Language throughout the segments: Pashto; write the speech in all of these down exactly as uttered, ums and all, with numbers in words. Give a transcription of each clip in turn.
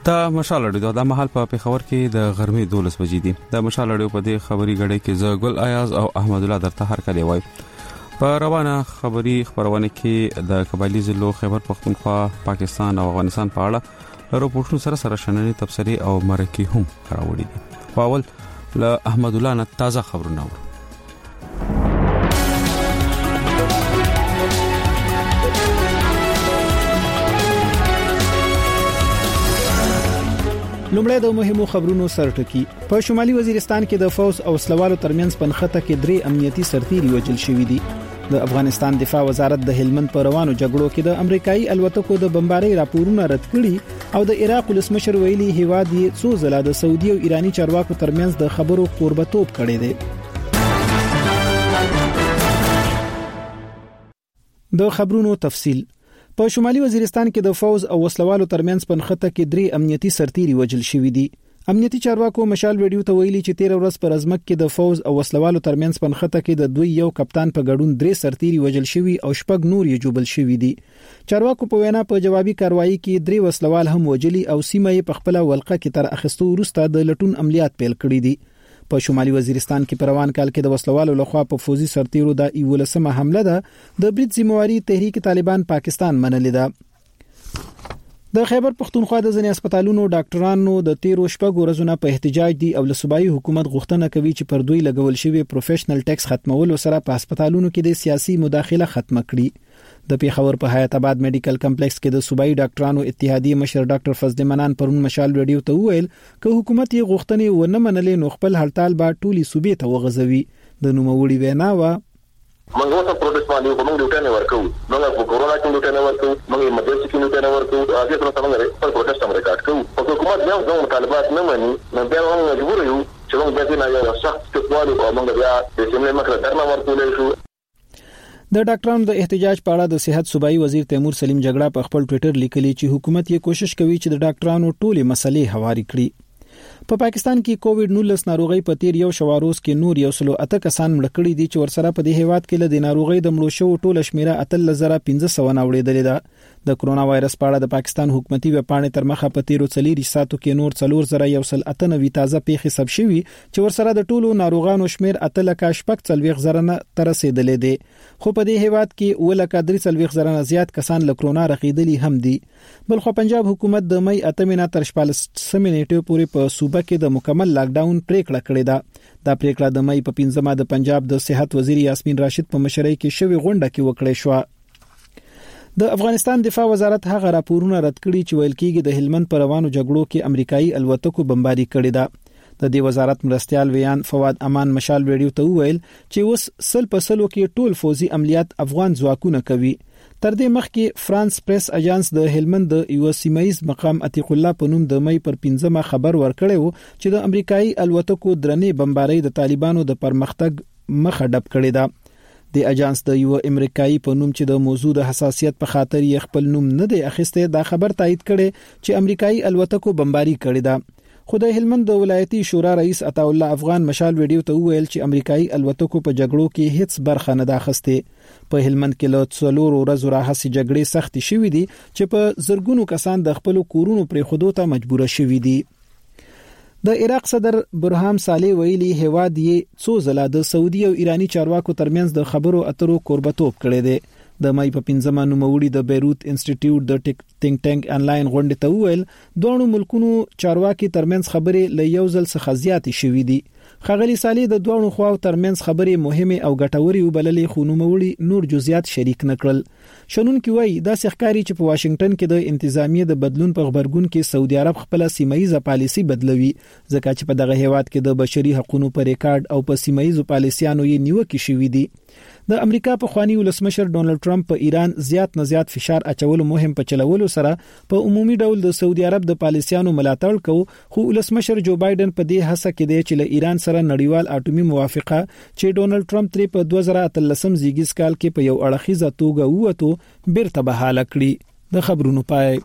دا مشال اړیو د مهال په پیښور کې د غرمې دولس بجې دي. د مشال اړیو په دې خبري غړې کې زه ګل ایاز او احمد الله درته هر کله وای. په روانه خبري خبرونه کې د قبایلی ضلعو خیبر پختونخوا، پاکستان او افغانستان په اړه راپورټونو سره سره شننې تبصرې او مرکې هم راوړي دي. په اول له احمد الله نه تازه خبرونه و. لومړی د مهمو خبرونو سرټکی. په شمالي وزیرستان کې د فوز او وسلوالو ترمنځ پنخته کې درې امنیتي سرتیري وژل شوي دي. د افغانستان دفاع وزارت د هلمند په روانو جګړو کې د امریکایي الوتکو د بمبارۍ راپورونه رد کړي او د عراق ولسمشر ویلي هیواد یې څو ځله د سعودي او ایرانی چارواکو ترمنځ د خبرو قربتوب کړی دی. د خبرونو تفصیل. په شمالي وزیرستان کې د فوز او وسلوالو ترمنځ پنخته کې درې امنیتي سرتیري وژل شوي دي. امنیتي چارواکو مشال ویډیو ته ویلي چې تیر ورځ پر ازمک کې د فوز او وسلوالو ترمنځ پنخته کې د دوی یو کپتان په ګډون درې سرتیري وژل شوي او شپږ نور یې جوبل شوي دي. چارواکو په وینا په جوابي کاروایی کې درې وسلوال هم وژلي او سیمه یې په خپل ولقه کې تر اخیستو وروسته د لټون عملیات پیل کړي دي. په شمالي وزیرستان کې په روان کال کې د وسلوالو لخوا په فوزي سرتیرو د ایولسمه حمله ده د برید ذمہواری تحریک طالبان پاکستان منلې ده. د خیبر پختونخوا د ځینې هسپتالونو ډاکټرانو د تیرو شپږ ورځې په احتجاج دي او له صوبایي حکومت غوښتنه کوي چې پر دوی لګول شوی پروفیشنل ټیکس ختمولو سره په هسپتالونو کې د سیاسي مداخله ختم کړي. د پیښور په حیات آباد میډیکل کمپلیکس کې د صوبایي ډاکټرانو اتحادیې مشر ډاکټر فضل منان پرون مشال ویډیو ته وویل چې حکومت یې غوښتنې ونه منلې نو خپل هړتال به ټولي صوبې ته وغځوي. د نوموړي وینا و موږ اوس پروټیست باندې کوم ډیوټه نه ورکو، موږ په کورونا کې ډیوټه نه ورکو، موږ ایمرجنسي کې ډیوټه نه ورکو، هغه څه څنګه خپل پروټیست هم ریکارډ کوو. په حکومت یو ځو مطالبات نه مني، نو بیا موږ مجبور یو چې موږ به نه یو سخت کتوالو او موږ بیا د سیمې مخه درنه ورکولې شو. د ډاکټرانو د احتجاج په اړه د صحت صوبایي وزیر تیمور سلیم جګړه په خپل ټوئیټر لیکلي چې حکومت یې کوشش کوي چې د ډاکټرانو ټولې مسلې هواري کړي. په پاکستان کې کووډ نولس ناروغي په تیر یو شواروز کې نور یو سلو اته کسان مړ کړي دي چې ورسره په دې هیواد کې له ناروغي د مړو شو ټوله شمیره اتل زره پنځه سوه ناوړېدلې ده. د کرونا وایرس په اړه د پاکستان حکومتي وپاڼې تر مخه په تیرو څلوري ساتو کې نور څلور زره یو سل اته نوي تازه پیښې ثبت شوي چې ورسره د ټولو ناروغانو شمیر اتل کا شپږ څلويخ زره نه تر رسیدلې دي. خو په دې هیواد کې ولکه درې څلويخ زره نه زیات کسان له کرونا رخیدلي هم دي. بلخو پنجاب حکومت د مې اتمه تر شپږلسمه نیټه پورې په صوبه کې د مکمل لاک ډاون پریکړه کړې ده. دا پریکړه د مې په پنځمه د پنجاب د صحت وزیر یاسمین راشد په مشرۍ کې شوی غونډه کې وکړې شو. د افغانستان دفاع وزارت هغه راپورونه رد کړي چې ویل کېږي د هلمند پر روانو جګړو کې امریکایي الوتکو بمباري کړې ده. د دې وزارت مرستيال ویان فواد امان مشال ویډیو ته وویل چې اوس سل په سلو کې ټول فوزي عملیات افغان ځواکونه کوي. تر دې مخکې فرانس پریس اژانس د هلمند د یو سیمایز مقام عتیق الله په نوم د مې پر پنځمه خبر ورکړی و چې د امریکایي الوتکو درنې بمبارۍ د طالبانو د پرمختګ مخه ډب کړې ده. د اژانس د یو امریکایي په نوم چې د موضوع د حساسیت په خاطر یې خپل نوم نه دی اخیسته دا خبر تایید کړي چې امریکایي الوتکو بمباري کړې ده. خو د هلمند د ولایتي شورا رئیس عطا الله افغان مشال ویډیو ته ویل چې امریکایي الوتکو په جګړو کې هیڅ برخه نه ده اخیسته. په هلمند کې له څلور ورځې راهیسې جګړې سختې شوې دي چې په زرګونو کسان د خپل کورونو پرې خودو ته مجبور شوي دي. د عراق صدر برهام صالح ویلي هیواد یې څو ځله د سعودي او ایرانی چارواکو ترمنځ د خبرو اترو قربتوب کړی دی. د مې په پنځمه نوموړي د بیروت انسټیټیوټ د ټینک ټانک انلاین غونډې ته ویل دوه ملکونو چارواکي ترمنځ خبرې ل یو ځل څخه زیاتې شوې دي. خغلی صالح د دوه خواو ترمنځ خبرې مهمه او ګټوري وبللې خو نوموړي نور جزئیات شریک نکړل. شنون کې وایي دا ښکاری چې په واشنگټن کې د انتظامیه د بدلون په خبرګون کې سعودي عرب خپل سیمایي پالیسي بدلوي ځکه چې په دغه هیواد کې د بشري حقوقو پر ریکارډ او په سیمایي پالیسيانو یې نیوکه شوې دي. د امریکا په خواني ولسمشر ډونالد ټرمپ په ایران زیات نه زیات فشار اچولو مهم په چلولو سره په عمومي ډول د سعودي عرب د پالیسيانو ملاتړ کوي. خو ولسمشر جو بایدن په دې هڅه کې دی چې له ایران سره نړیوال اټومي موافقه چې ډونالد ټرمپ ترې په دوه زره اتلسم زیږیز کال کې په یو اړخیزه توګه ووتو بیرته بحاله کړي. د خبرونو پای.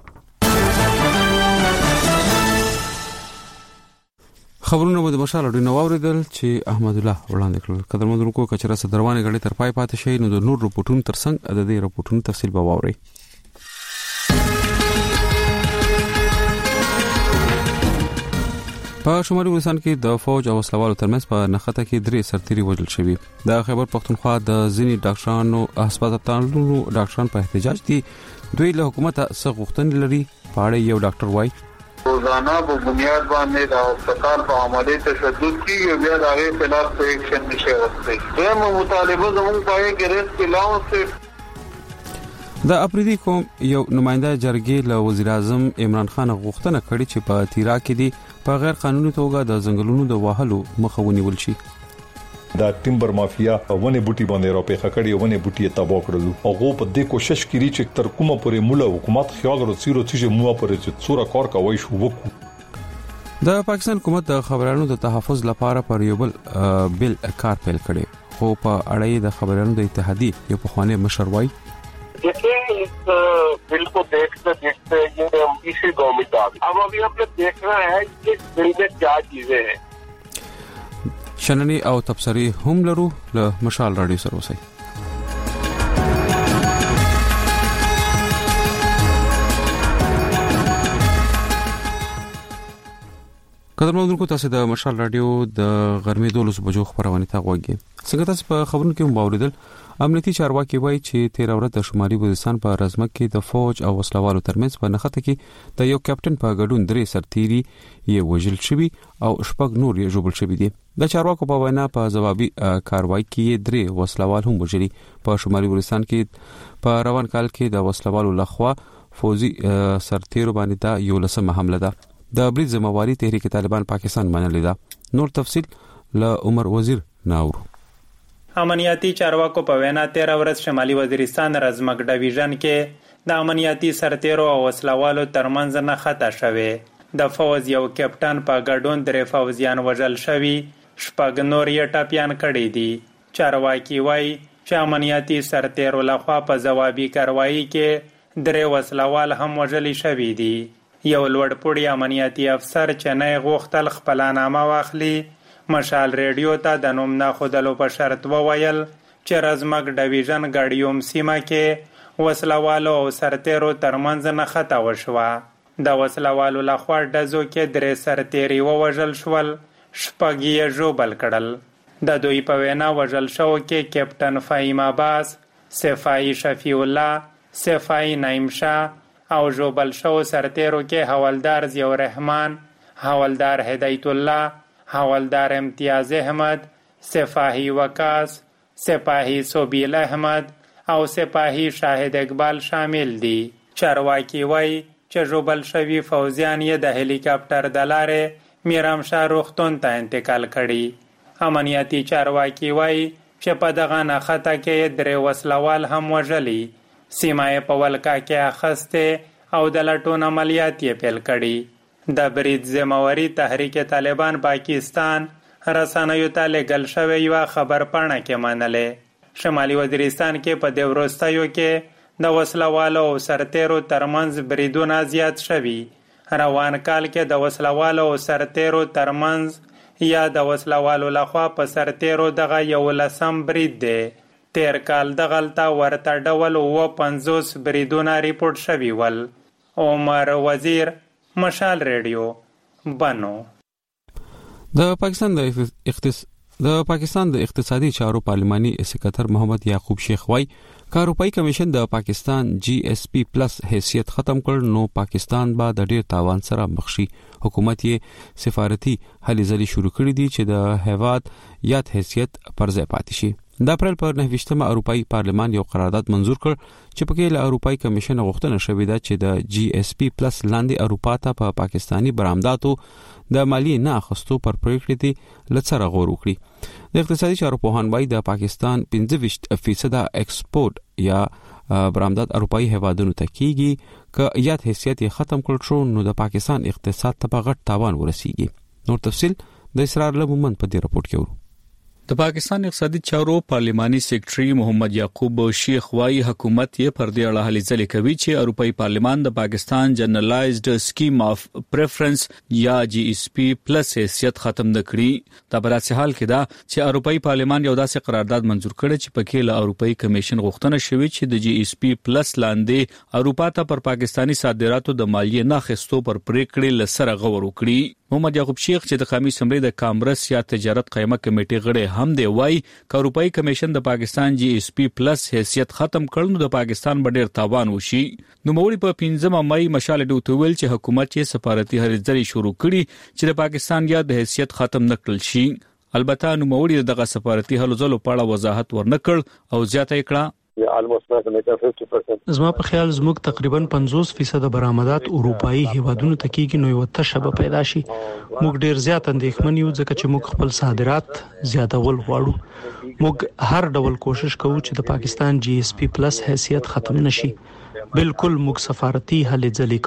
خبرونه به د مشال اډو نو اوریدل چې احمد الله وړاندې کړل. قدر مندونکو کو کچره صدروانه غړي تر پای پاتې شي نو د نور رپورټونو ترڅنګ د دې رپورټونو تفصیل به واوري. په شمالي وزیرستان کې د فوج او وسلوالو ترمنځ په نښته کې درې سرتیري وژل شوي. د خیبر پختونخوا د ځینی ډاکټرانو هسپتالونو ډاکټران په احتجاج دي. دوی له حکومت څخه غوښتنې لري. په اړه یو ډاکټر وایي روزانه په بنیاد باندې د هسپتال په عملي تشدد کیږي، بیا د هغې خلاف په ایکشن نشي واخیستلی. دویمه مطالبه زموږ په هغې کې ریسک الاونس دی. د اپریدي قوم یو نماینده جرګې له وزیر اعظم عمران خان غوښتنه کړې چې په تیرا کې دي په غیر قانوني توګه د ځنګلونو د وهلو مخه ونیول شي. دا ټیمبر مافیا ونه بوټي باندې راپېخه کړي، ونه بوټي تباہ کړل. هغه په دې کوشش کوي چې تر کومه پورې مولا حکومت خیال ورسیرو چې مو پرې چې څوره کار کوي شو وکړو. د پاکستان حکومت د خبرانو د تحفظ لپاره پر یو بل بل کار پیل کړي، خو په اړه د خبرانو د اتحادیې یو پخوانی مشر وایي देखिए इस बिल को देखते देखते ये इसी गवर्नमेंट आ गई. अब अभी हमने देखना है कि इस बिल में क्या चीजें हैं. شننی او تبصری هم لرو له مشال رادیو سره وسی. قدرمنو کو تاسو د مشال رادیو د غرمې دولس بجو خبرونه تا غوږی. څنګه تاسو په خبرونو کې مباوردل امنیتي چارواکي وایي چې تیر ورځ د شمالي وزیرستان په رزمک کې د فوج او وسلوالو ترمنځ په نښته کې د یو کپټن په ګډون درې سرتیري یې وژل شوي او شپږ نور یې ژوبل شوي دي. د چارواکو په وینا په ځوابي کاروایی کې درې وسلوال هم وژلي. په شمالي وزیرستان کې په روان کال کې د وسلوالو لخوا فوزي سرتیرو باندې دا یو لسمه حمله ده. د برید ذمہواری تحریک طالبان پاکستان منلې ده. نور تفصیل له عمر وزیر ناور. امنیتي چارواکو په وینا تیر ورځ شمالي وزیرستان رزمک ډیویژن کې د امنیتي سرتیرو او وسلوالو ترمنځ نښته شوې. د فوز یو کپټن په ګډون درې فوزیان وژل شوي، شپږ نور یې ټپیان کړي دي. چارواکي وایي چې امنیتي سرتیرو لخوا په ځوابي کاروایی کې درې وسلوال هم وژل شوي دي. یو لوړپوړی امنیتي افسر چې نه غوښتل خپل نامه واخلي مشال ریډیو ته د نوم نه خودلو په شرط وویل چې رزمک ډیویژن ګاډیوم سیمه کې وسلوالو او سرتیرو ترمنځ نښته وشوه. د وسلوالو لخوا ډزو کې درې سرتیري ووژل شول، شپږ یې ژوبل کړل. د دوی په وینا وژل شوو کې کپټن فهیم عباس، سپاهي شفیع الله، سپاهي نعیم شاه او ژوبل شوو سرتیرو کې حوالدار ضیاء الرحمن، حوالدار هدایت الله، حوالدار امتیاز احمد، سپاهي وقاص، سپاهي سوبیل احمد او سپاهي شاهد اقبال شامل دي. چارواکي وایي چې ژوبل شوي فوزیان یې د هلیکاپټر د لارې میرامشاه روغتون ته انتقال کړي. امنیتي چارواکي وایي چې په دغه نښته کې درې وسلوال هم وژلي. سیمه یې په ولکه کې اخیستې او د لټون عملیات یې پیل کړي. د برید ذمہواری تحریک طالبان پاکستان رسنیو ته لېږل شوې یوه خبرپاڼه کې منلې. شمالي وزیرستان کې په دې وروستیو کې د وسلوالو او سرتیرو ترمنځ بریدونه زیات شوي. روان کال کې د وسلوالو او سرتیرو ترمنځ یا د وسلوالو لخوا په سرتیرو دغه یو لسم برید دی. تیر کال دغلته ورته ډول اووه پنځوس بریدونه ریپورټ شوي ول. عمر وزیر، مشال ریډیو، بنو. د پاکستان د اختص د پاکستان د اقتصادي چارو پارلماني سکرټر محمد یعقوب شیخ وای که اروپאי کمیشن د پاکستان جی ایس پی پلس حیثیت ختم کړ نو پاکستان به د ډیر تاوان سره مخ شي. حکومت یې سفارتي هلې ځلې شروع کړې دي چې د هیواد یاد حیثیت پر ځای پاتې شي. د اپریل پر نهه اروپאי پارلمان یو قرارداد منزور کړ چې پکې له اروپאי کمیشن غوښتنه شوې ده چې د جی ایس پی پلس لاندې اروپا ته په پاکستانی برآمداتو د مالی نه اخستو پر پریکړې دي لڅره غور وکړي. د اقتصادي چارو پوهان وايي د پاکستان پنځه ویشت فیصد ایکسپورت یا برآمدات اروپאי هیوادونو ته کیږي. که یاد حیثیت ختم کړل شو نو د پاکستان اقتصاد ته په غټ تاوان ورسیږي. نور تفصیل د اسرار له مومن په دې راپورټ کې ورو. د پاکستان اقتصادي چارو پارلماني سیکریټري محمد یعقوب شیخ وايي حکومت یې پر دې اړه هلې ځلې کوي چې اروپאי پارلمان د پاکستان جنرالایزډ سکیم اف پریفرنس یا جی ایس پی پلس حیثیت ختم نکړي. دا په داسې حال کې ده چې اروپאי پارلمان یو داسې قرارداد منزور کړی چې پکې له اروپאי کمیشن غوښتنه شوې چې د جی ایس پی پلس لاندې اروپا ته پر پاکستانی صادراتو د مالیې نه اخیستو پر پریکړې لسره غور وکړي. محمد یعقوب شیخ چې د قومي اسمبلی د کانګرس یا تجارت قائمه کمیټې غړي هم دی وای ک اروپאי کمیشن د پاکستان جی اس پی پلس حیثیت ختم کړل نو د پاکستان ډېر تاوان وشي. نو موري په پنځمه مای مشال ډوتویل چې حکومت یې سفارتي هرې ځری شروع کړي چې د پاکستان یا د حیثیت ختم نکړل شي. البته نو موري دغه سفارتي هلو ځلو په اړه وضاحت ورنکړ او زیاته کړه زما په خیال زموږ تقریبا پنځوس فیصد برآمدات اروپאי هیوادونو ته کېږي نو یو تشبه پیدا شي. موږ ډیر زیات اندېښمن یو ځکه چې موږ خپل صادرات زیاتول غواړو. موږ هر ډول کوشش کوو چې د پاکستان جی اس پی پلس حیثیت ختم نشي. بالکل موږ سفارتي هلې ځلې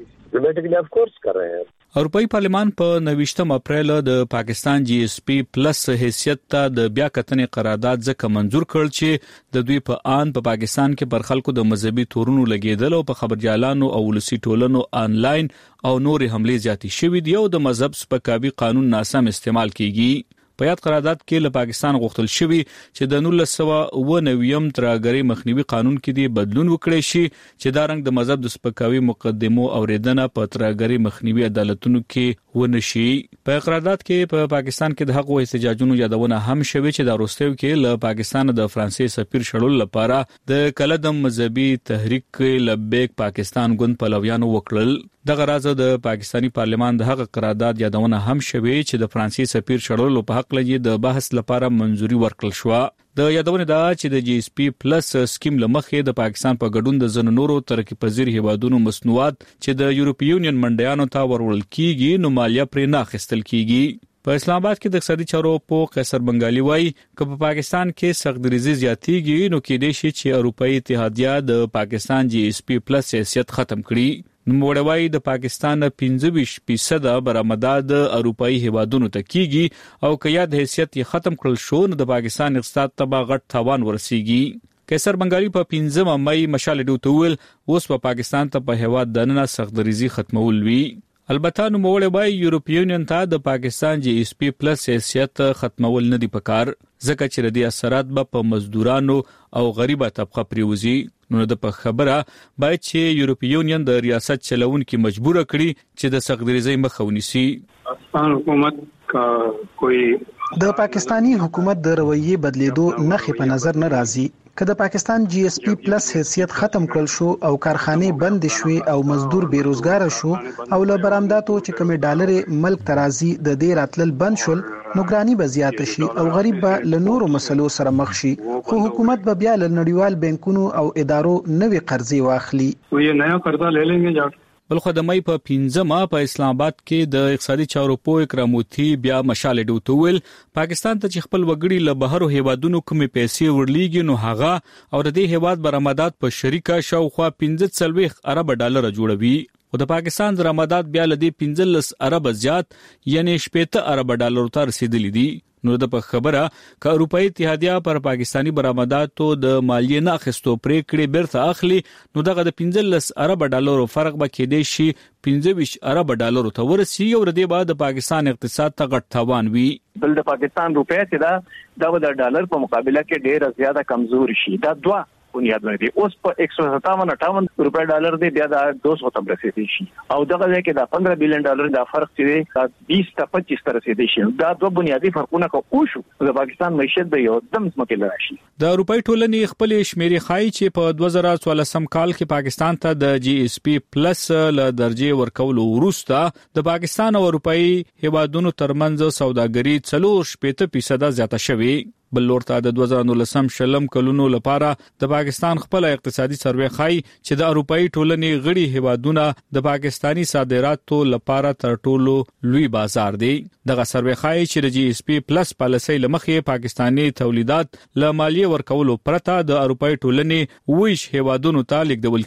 کوو. اروپאי پارلمان په نوښتم اپریل د پاکستان جی اس پی پلس حیثیت ته د بیا کتنې قرارداد ځکه منزور کړ چې د دوی په آن په پاکستان کې پر خلکو د مذهبي تورونو لګیدل او په خبرجالانو او ولسی ټولنو آنلاین او نور حملې زیاتې شوې دي او د مذهب سپکاوي قانون ناسم استعمال کیږي. په یاد قرارداد کې له پاکستان غوښتل شوی چې د نولس سوه اوه نویم ترهګرۍ مخنیوي قانون کې دی بدلون وکړي شي چې دا رنګ د مذهب د سپکاوي مقدمو اوریدنه په ترهګرۍ مخنیوي عدالتونو کې ونشي. په قرارداد کې په پا پاکستان کې د حقوقو احتجاجونو یادونه هم شوی چې د روستیو کې له پاکستان د فرانسې سفیر شړل لپاره د کلدم مذهبي تحریک لبیک پاکستان ګوند پلویانو وکړل. دغه راز د پاکستانی پارلمان د حق قرارداد یادونه هم شوی چې د فرانسې سفیر شړل په حق لږه د بحث لپاره منځوري ورکړل شو. د یادونه دا چې د جی اس پی پلس سکیم لمخې د پاکستان په ګډون د زن نورو ترقی پذیر هیوادونو مصنوعات چې د یورپی یونین منډیانو ته ورول کیږي نو مالیه پرې نه اخیستل کیږي. په اسلام آباد کې د اقتصادي چارو په قیصر بنگالي وای چې په پاکستان کې سخت دریزي زیاتیږي نو کې د شي چې اروپאי اتحادیه د پاکستان جی اس پی پلس حیثیت ختم کړي. نو موړوي د پاکستان پنځه ویشت فیصد برآمدات د اروپאי هیوادونو ته کیږي او کیا د حیثیت یې ختم کړل شو نو د پاکستان اقتصاد ته به غټ تاوان ورسیږي. قیصر بنگالي په پنځمه مای مشال ډوتویل اوس په پاکستان ته په هیواد دننه سخت دریزي ختمول وی. البته نو موړوي یورپی یونین ته د پاکستان جی اس پی پلس حیثیت ختمول نه دی پکار ځکه چې ردی اثرات به په مزدورانو او غریبه طبقه پریوزي. نو د په خبره باید چې یورپی یونین د ریاست چلوونکو مجبور کړي چې د سخت دریزي مخه ونیسي. افغان حکومت کا کوئی د پاکستانی حکومت د رویې بدلیدو نخې په نظر نه راځي. که د پاکستان جی اس پی پلس حیثیت ختم کړل شو او کارخانې بند شوي او مزدور بیروزګار شو او له برآمداتو چې کوم ډالر ملک ترازی د دې راتلل بند شول نو ګرانی به زیات شي او غریب به له نورو مسلو سره مخ شي. خو حکومت به بیا له نړیوال بانکونو او ادارو نوې قرضې واخلي. وې نیا قرضه لے لینګے جاټ بل خو د مې په پنځمه په اسلام آباد کې د اقتصادي چارو په اکراموتی بیا مشال ډوتویل پاکستان ته چې خپل وګړي له بهرو هیوادونو کومې پیسې ورلیږي نو هغه او د دې هیواد برآمدات په شریکه شاوخوا پنځه څلوېښت ارب ډالر جوړوي. او د پاکستان درآمدات بیا له دې پنځلس ارب زیات یعنی شپږ ارب ډالر ته رسیدلي دي. نو د په خبره ک اروپאי اتحادیه پر پاکستانی برآمداتو د مالیه نه اخیستو پریکړې برته اخلي نو دغه د پنځلس ارب ډالر فرق به کېدې شي پنځه ویشت ارب ډالر ته ورسي او د دې بعد د پاکستان اقتصاد ته غټ تاوان وي. بل د پاکستان روپیا چې دا د ډالر په مقابله کې ډېر زیاته کمزور شي. دا دوه بنیادونه دي. اوس په ایک سو ستاون اٹھاون روپے ډالر دی بیا د دو سو تم رسیدي شي او دغه ځای کې د پندرہ بلین ډالر د فرق چې د بیس ته پچیس تر رسیدي شي. دا دوه بنیادی فرقونه کو شو د پاکستان معیشت به یو دم مکمل راشي. د اروپאי ټولنې خپل شمیرې خای چې په دوه زره څوارلسم کال کې پاکستان ته د جی اس پی پلس له درجه ورکولو وروسته د پاکستان او اروپאי هیوادونو ترمنځ سوداګري څلور شپږ فیصد زیاته شوه. بل لورته د دوه زره نولسم شلم کلونو لپاره د پاکستان خپل اقتصادي سروې خای چې د اروپאי ټولنې غړي هیوادونه د پاکستانی صادراتو لپاره تر ټولو لوی بازار دی. دغه سروې خای چې د جی اس پی پلس پالیسۍ لمخې پاکستانی تولیدات له مالیه ورکولو پرته د اروپאי ټولنې ویش هیوادونو ته لیږدول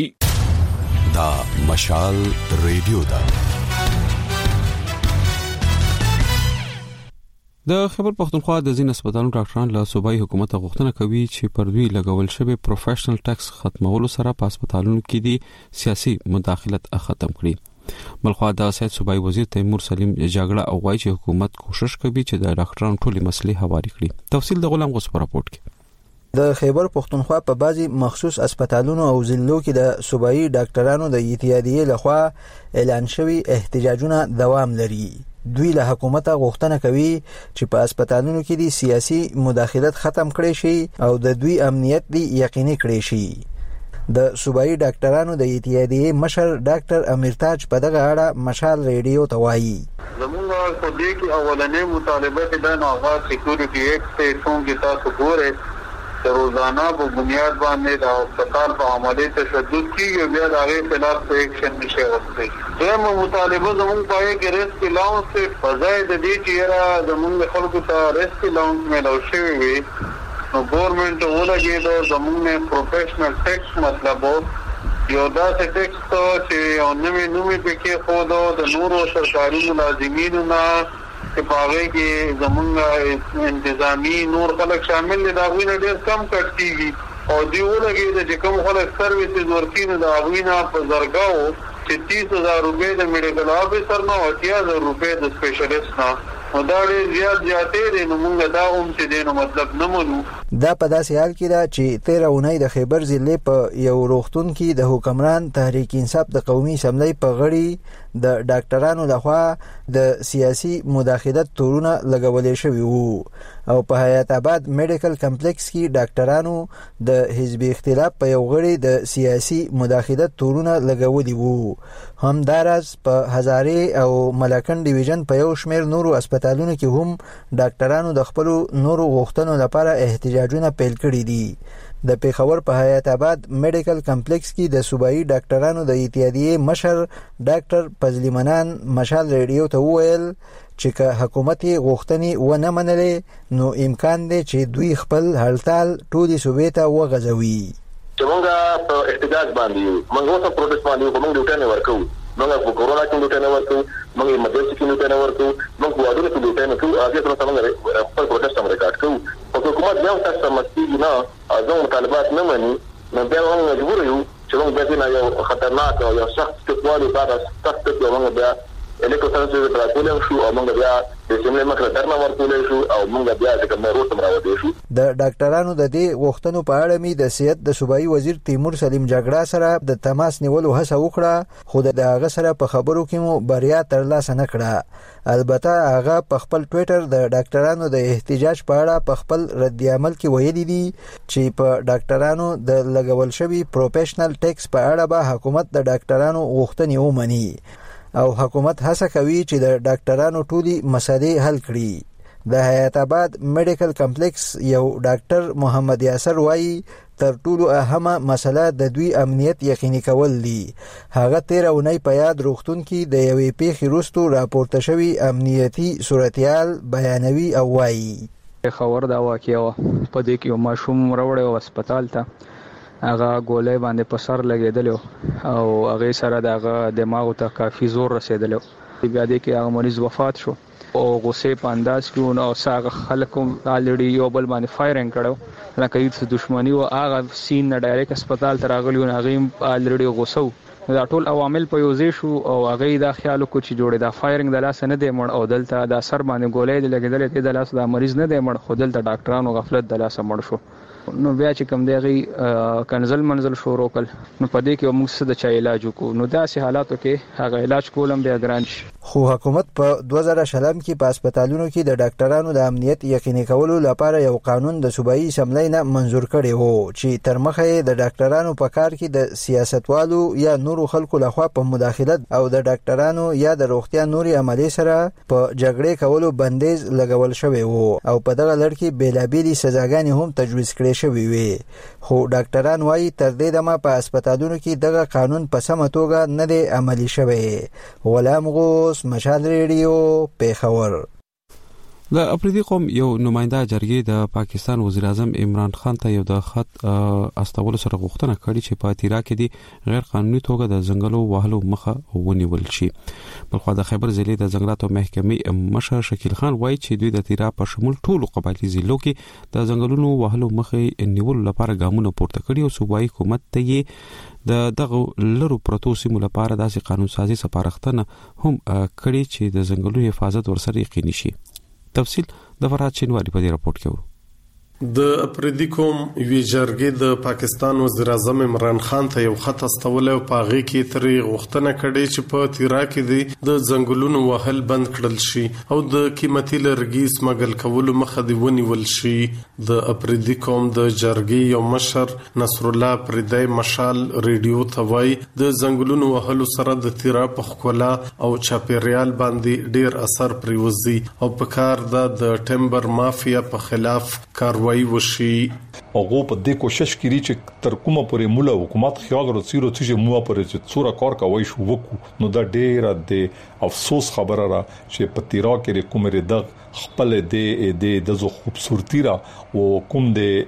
کیږي. دا مشال ریډیو دا د خبر پښتونخوا د ځین اسپیټالونو ډاکټران له صوبایي حکومت غوښتنه کوي چې پر دوی لګول شوی پروفیشنل ټیکس ختمولو سره په اسپیټالونو کې دي سیاسي مداخلت ختم کړي. بلخوا د سید صوبایي وزیر تیمور سلیم جګړه او وايي چې حکومت کوشش کوي چې د ډاکټرانو ټولې مسلې هواري کړي. تفصیل د غلام غوس په راپورټ کې. د خیبر پختونخوا په بعضي مخصوص هسپتالونو او ضلعو کې د صوبایي ډاکټرانو د اتحادیې لخوا اعلان شوی احتجاجونه دوام لري. دوی له حکومت غوښتنه کوي چې په هسپتالونو کې د سیاسي مداخلت ختم کړي شي او د دوی امنیت دی یقیني کړي شي. د صوبایي ډاکټرانو د اتحادیې مشر ډاکټر امیرتاج په دغه اړه مشال ریډیو ته وایي زموږ په دې کې اولنې مطالبه کې د نوغا سکیورټي ایکټ ته څنګه کې تاسو ګوره د روزانه په بنیاد باندې د هسپتال په عملي تشدد کیږي بیا د هغې خلاف ایکشن نشي واخیستلی. دویمه مطالبه زموږ پای کې ریسک الاونس په ځای د دې چې یاره زموږ خلکو ته ریسک الاونس میلاو شوی وي نو ګورنمنټ ولګېده زموږ نه پروفیشنل ټیکس مطلب یو داسې ټیکس چې یو نوې نومې پکې ښودو د نورو سرکاري ملازمینو نه چې په هغې کې زمونږ انتظامي نور خلک شامل دي د هغوی نه ډېر کم کټ کېږي او دوی ولګېده چې کوم خلک سروسز ورکوي نو د هغوی نه په زرګاو چې تیس هزار روپۍ د میډیکل آفیسر نه او اتیا زر روپۍ د سپیشلیست نه نو دا ډېر زیات زیاتې دی نو موږ دا هم چې دی نو مطلب نه منو. دا په داسې حال کې ده چې تیره اونۍ د خیبر ضلع په یو روغتون کې د حکمران تحریک انصاف د قومي اسمبلی په غړي د ډاکټرانو لخوا د سیاسي مداخلت تورونه لګولې شوي وو او په حیات آباد میډیکل کمپلیکس کې ډاکټرانو د حزب اختلاف په یو غړي د سیاسي مداخلت تورونه لګولي وو. همداراز په هزارې او ملاکنډ ډیویژن په یو شمېر نورو هسپتالونو کې هم ډاکټرانو د خپلو نورو غوښتنو لپاره احتجاجونه پیل کړي دي. د پیښور په حیات آباد میډیکل کمپلیکس کې د صوبایي ډاکټرانو د اتحادیې مشر ډاکټر فضلي منان مشال ریډیو ته وویل چې که حکومت غوښتنې ونه منلې نو امکان دی چې دوی خپل هړتال ټولې صوبې ته وغځوي. چې موږ په احتجاج باندې موږ اوس پروټیست باندې کوم ډیوټي نه ورکو موږ په کورونا کې ډیوټي نه ورکو موږ ایمرجنسي کې ډیوټي نه ورکو موږ په واردونو کې ډیوټي نه کوو هغه څه څنګه خپل پروټیست هم ریکارډ کوو او حکومت بیا تاسو مستي نه ازو مطالبات نه مني نو بیا موږ مجبور یو چې موږ به نه یو خطرناک او یو سخت کټوالي بعد سخت یو موږ بیا الیکټرونز د راټولې شو او موږ بیا د سیمې مخه درنه ورکولې شو او موږ بیا د کوم روټ مراوده شو. د ډاکټرانو د دې غوښتنو په اړه می د صحت د صوبایي وزیر تیمور سلیم جګړه سره د تماس نیولو هڅه وکړه خو د هغه سره په خبرو کې مو بریا ترلاسه نه کړه. البته هغه په خپل ټوئیټر د ډاکټرانو د احتجاج په اړه په خپل رد عمل کې ویلي دي چې په ډاکټرانو د لګول شوی پروفیشنل ټیکس په اړه به حکومت د ډاکټرانو غوښتنې ومني او حکومت هڅه کوي چې د ډاکټرانو ټولي مسلې حل کړي. د حیات آباد میډیکل کمپلیکس یو ډاکټر محمد یاسر وایي تر ټولو اهمه مسله د دوی امنیت یقیني کول دي. هغه تیر اونۍ په یاد روغتون کې د یوې پیښې وروسته راپورته شوی امنیتي صورتحال بیانوي او وایي خبر دا واقعیا په دې کې ماشوم راوړی و هسپتال ته هغه ګولۍ باندې په سر لګېدلی او هغې سره د هغه دماغو ته کافي زور رسېدلی بیا دې کې هغه مریض وفات شو او غصې په انداز کې نو هغه خلک هم الریډي یو بل باندې فایرنګ کړی لکه هېڅ دښمني و هغه سین نه ډایرکټ هسپتال ته راغلي نو هغې هم الریډي غصه و دا ټول عوامل په یو ځای شو او هغې دا خیال وکړو چې جوړې دا فایرنګ د لاسه نه دی مړ او دلته دا سر باندې ګولۍ د لګېدلې دی د لاسه دا مریض نه دی مړ خو دلته ډاکټرانو غفلت د لاسه مړ شو نو بیا چې کوم دی هغې کنزل منزل شروع کړل نو په دې کې موږ څه د چا علاج وکړو نو داسې حالاتو کې هغه علاج کول هم بیا ګران شي. خو حکومت په دوه زره شلم کې په هسپتالونو کې د ډاکټرانو د امنیت یقیني کولو لپاره یو قانون د صوبایي اسمبلی نه منظور کړی وو چې تر مخه یې د ډاکټرانو په کار کې د سیاستوالو یا نورو خلکو لخوا په مداخلت او د ډاکټرانو یا د روغتیا نوري عملې سره په جګړې کولو بندیز لګول شوی وو او په دغه لړ کې بیلابېلې سزاګانې هم تجویز کړې شوی وي. خو ډاکټران وایي تر دې دمه په هسپتالونو کې دغه قانون په سمه توګه نه دی عملي شوی. غلام غوث مشال ریډیو پیښور. د اپریدي قوم یو نماینده جرګې د پاکستان وزیر اعظم عمران خان ته یو د خط استولو سره غوښتنه کړې چې په تیرا کې د غیر قانوني توګه د ځنګلو وهلو مخه ونیول شي. بلخو د خیبر ضلع د ځنګلاتو محکمې مشر شکیل خان وایي چې دوی د تیرا په شمول ټولو قبایلي ضلعو کې د ځنګلونو وهلو مخه نیولو لپاره ګامونه پورته کړي او صوبایي حکومت ته یې د دغه لرو پروتو سیمو لپاره داسې قانون سازي سپارښتنه هم کړي چې د ځنګلونو حفاظت ورسره یقیني شي. تفصیل د فرات شینواری په دې راپورټ کې و. د اپریدي کوم وی جرګې د پاکستان وزیر اعظم عمران خان ته یو خط استول او پاغي کې ترې غوښتنه کړې چې په تیرا کې د ځنګلونو وهل بند کړل شي او د قیمتي لرګي سمګل کولو مخه دی ونیول شي. د اپریدي کوم د جرګې یو مشر نصر الله پردای مشال ریډیو ته وای د ځنګلونو وهلو سره د تیرا په خلا او چاپیریال باندې ډیر اثر پریوزي او په کار د ټمبر مافیا په خلاف کاروایی وشي. هغه په دې کوشش کوي چې تر کومه پورې مولا حکومت خیال ورڅیرو چې مو پرې چې څوره کار کوي شو وکړو نو دا ډېر د افسوس خبره را چې په تیرا کې کوم ردغ خپل د د د خوبصورتي را او کوم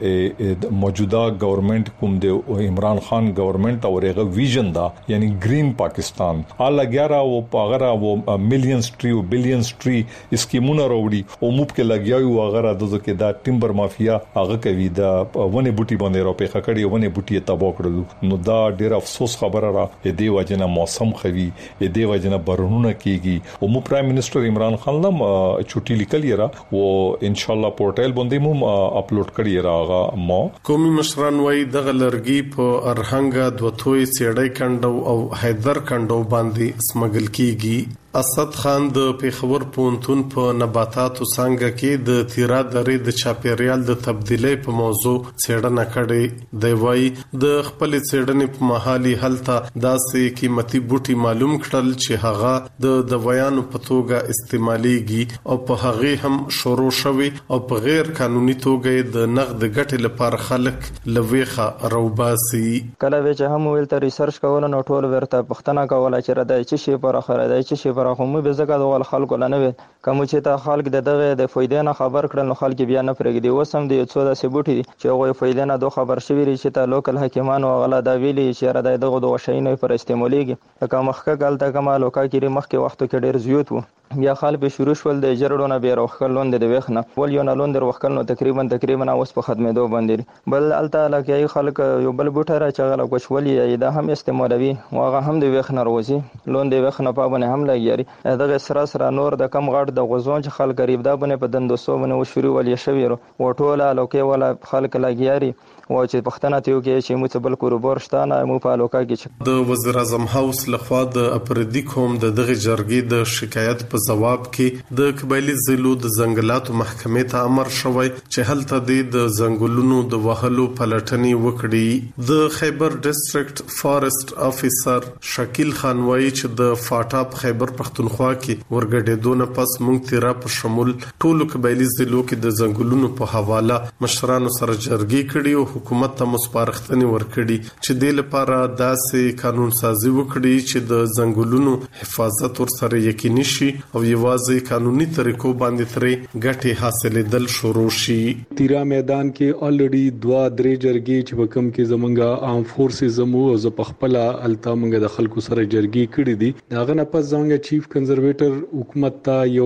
د موجوده گورنمنت کوم د عمران خان گورنمنت او رغه ویژن دا یعنی گرین پاکستان الا ګرا او پاغرا او میلیونز ټری او بلینز ټری اسکیمونه وروړي او موب کې لګیاو هغه دغه کې دا ټیمبر مافیا هغه کوي دا ونه بوټي باندې راپې خکړی ونه بوټي تباہ کړل نو دا ډیر افسوس خبره را دې وجنه موسم خوي دې وجنه برونونه کیږي او مو پرایم منسٹر عمران خان لم چټي لیکلی را او ان شاء الله پورټل باندې مو اپلوډ کړی راغه مو قومي مشران وای د لرګي په ارهنګ دوتوي سیړای کندو او حیدر کندو باندې سمګل کیږي. اسد خان د پیښور پونتون په نباتاتو څنګه کې د تیرا درې د چاپیریال د تبدیلی په موضوع څېړنه کړې دی. وای د خپل څېړنې په محلي حالت داسې قیمتي بوټي معلوم کړل چې هغه د دوايانو په توګه استعماليږي او په هغه هم شروع شوی او په غیر قانوني توګه د نقد ګټې لپاره خلک لويخه روباسي. کله چې هم ویل ته ریسرچ کول نو ټول ورته پښتنه کوله چې راځي چې شی پر اخر راځي چې شی راخمو به زګه د خلکو لنه کوم چې ته خلک د دغه د فائدې نه خبر کړل نو خلک بیا نه پرېږدي. وسم دی څو د سبوټي چې هغه فائدې نه دوه خبر شوی چې ته لوکل حکیمانو غلا دا ویلي چې را دغه د وشینې پر استعمالېږي که مخکې ګالته کمال وکا کې مخکې وختو کې ډیر زیات وو بیا خال به شروع شول د جرړونه به روخلون د وښنه ول یو نه لون د روخل نو تقریبا تقریبا اوس په خدمتو باندې بل الته لکه خلک یو بل بوټه را چغله کوچولې دا هم استعمالوي واغه هم د وښنه روزي لون د وښنه په باندې هم لګیاري دغه سره سره نور د کم غړ د غوزون چې خلک قریب دا باندې په دندوسو باندې وشوري ولې شوی او ټوله لوکي ولا خلک لګیاري او چې پښتنه تیو کې چې موږ بل کوربور شتانه مو په لوکا کې د وزیر اعظم هاوس لخوا د اپریدي کوم د دغه جرګې د شکایت په جواب کې د قبایلی ضلعو د ځنګلاتو محکمې ته امر شوی چې هلته د ځنګلونو د وهلو پلټنې وکړي. د خیبر ډیسټریکټ فارست افیسر شکیل خان وایي چې د فاټا په خیبر پختونخوا کې ورګډېدونه پس موږ تیرا په شمول ټولو قبایلی ضلعو کې د ځنګلونو په حواله مشرانو سره جرګې کړي او حکومت ته مصپارښتنې ورکړي چې د لپاره داسې قانون سازي وکړي چې د ځنګلونو حفاظت ورسره یقیني شي او یوازې قانوني طریقو باندې ترې ګټې حاصلېدل شروع شي. تیرا میدان کې الریډي دوا درې جرګې چې وکم کې زمونږه عام فورسز زمو او ز پخپله التا مونږ د خلکو سره جرګې کړې دي. داغه نه پس زمونږ چیف کنزرویټر حکومت ته یو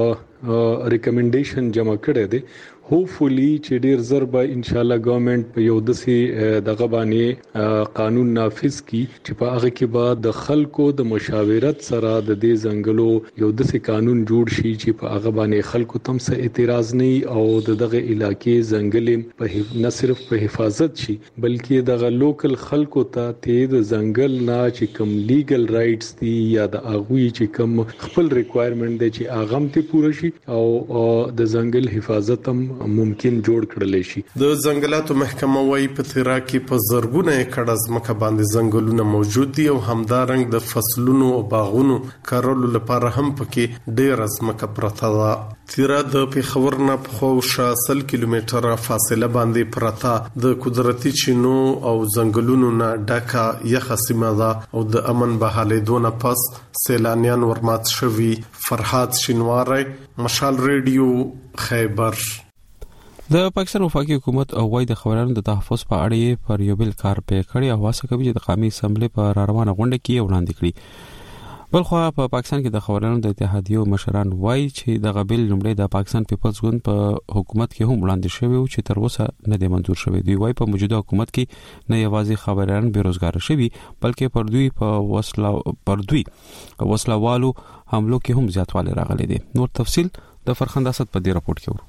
ریکمنډیشن جمع کړی دی. هوپفلی چې ډیر زر به ان شاء الله ګورنمنت په یو دسي دغه باندې قانون نافذ کی چې په هغه کې به د خلکو د مشاورت سره د دې ځنګلو یو دسي قانون جوړ شي چې په هغه باندې خلکو تم څه اعتراض نه او دغه علاقې ځنګل په نه صرف په حفاظت شي بلکې دغه لوکل خلکو ته ته د ځنګل نه چې کوم لیګل رائټس دي یا د اغوی چې کوم خپل ریکوایرمنټ دي چې اغم ته پوره شي او د ځنګل حفاظت هم ممکن جوړ کړل شي. د ځنګلاتو محکمه وايي په تیرا کې په زرګونه ایکړ ځمکه باندې ځنګلونه موجود دي او همدارنګ د فصلونو او باغونو کارولو لپاره هم پکې ډېر ځمکه پرته ده. تیرا د پیښور نه په خوشا سل کیلومتره فاصله باندې پرته د قدرتي چینو او ځنګلونو نه ډکه یخه سیمه ده او د امن بحالې دونه پس سیلانیان ورمات شوي. فرحات شینواری مشال ریډیو خیبر. د پاکستان وفاقي حکومت او وای د خبرانو د تحفظ په اړه پر یو بل کار پې کړی او واسه کوي چې د قومي اسمبلی په روانه غونډه کې وړاندې کړی. بلخو په پاکستان کې د خبرانو د اتحادیو مشران وای چې د غبل لومړی د پاکستان پیپلز ګوند په حکومت کې هم وړاندې شوی او چې تر اوسه نه دی منظور شوی. دی وای په موجوده حکومت کې نه یوازې خبران بیروزګار شوي بلکې پر دوی په وسله پر دوی وسلوالو حملو کې هم زیاتوالی راغلی دی. نور تفصيل د فرخنده اسد په دې راپورټ کې ورو.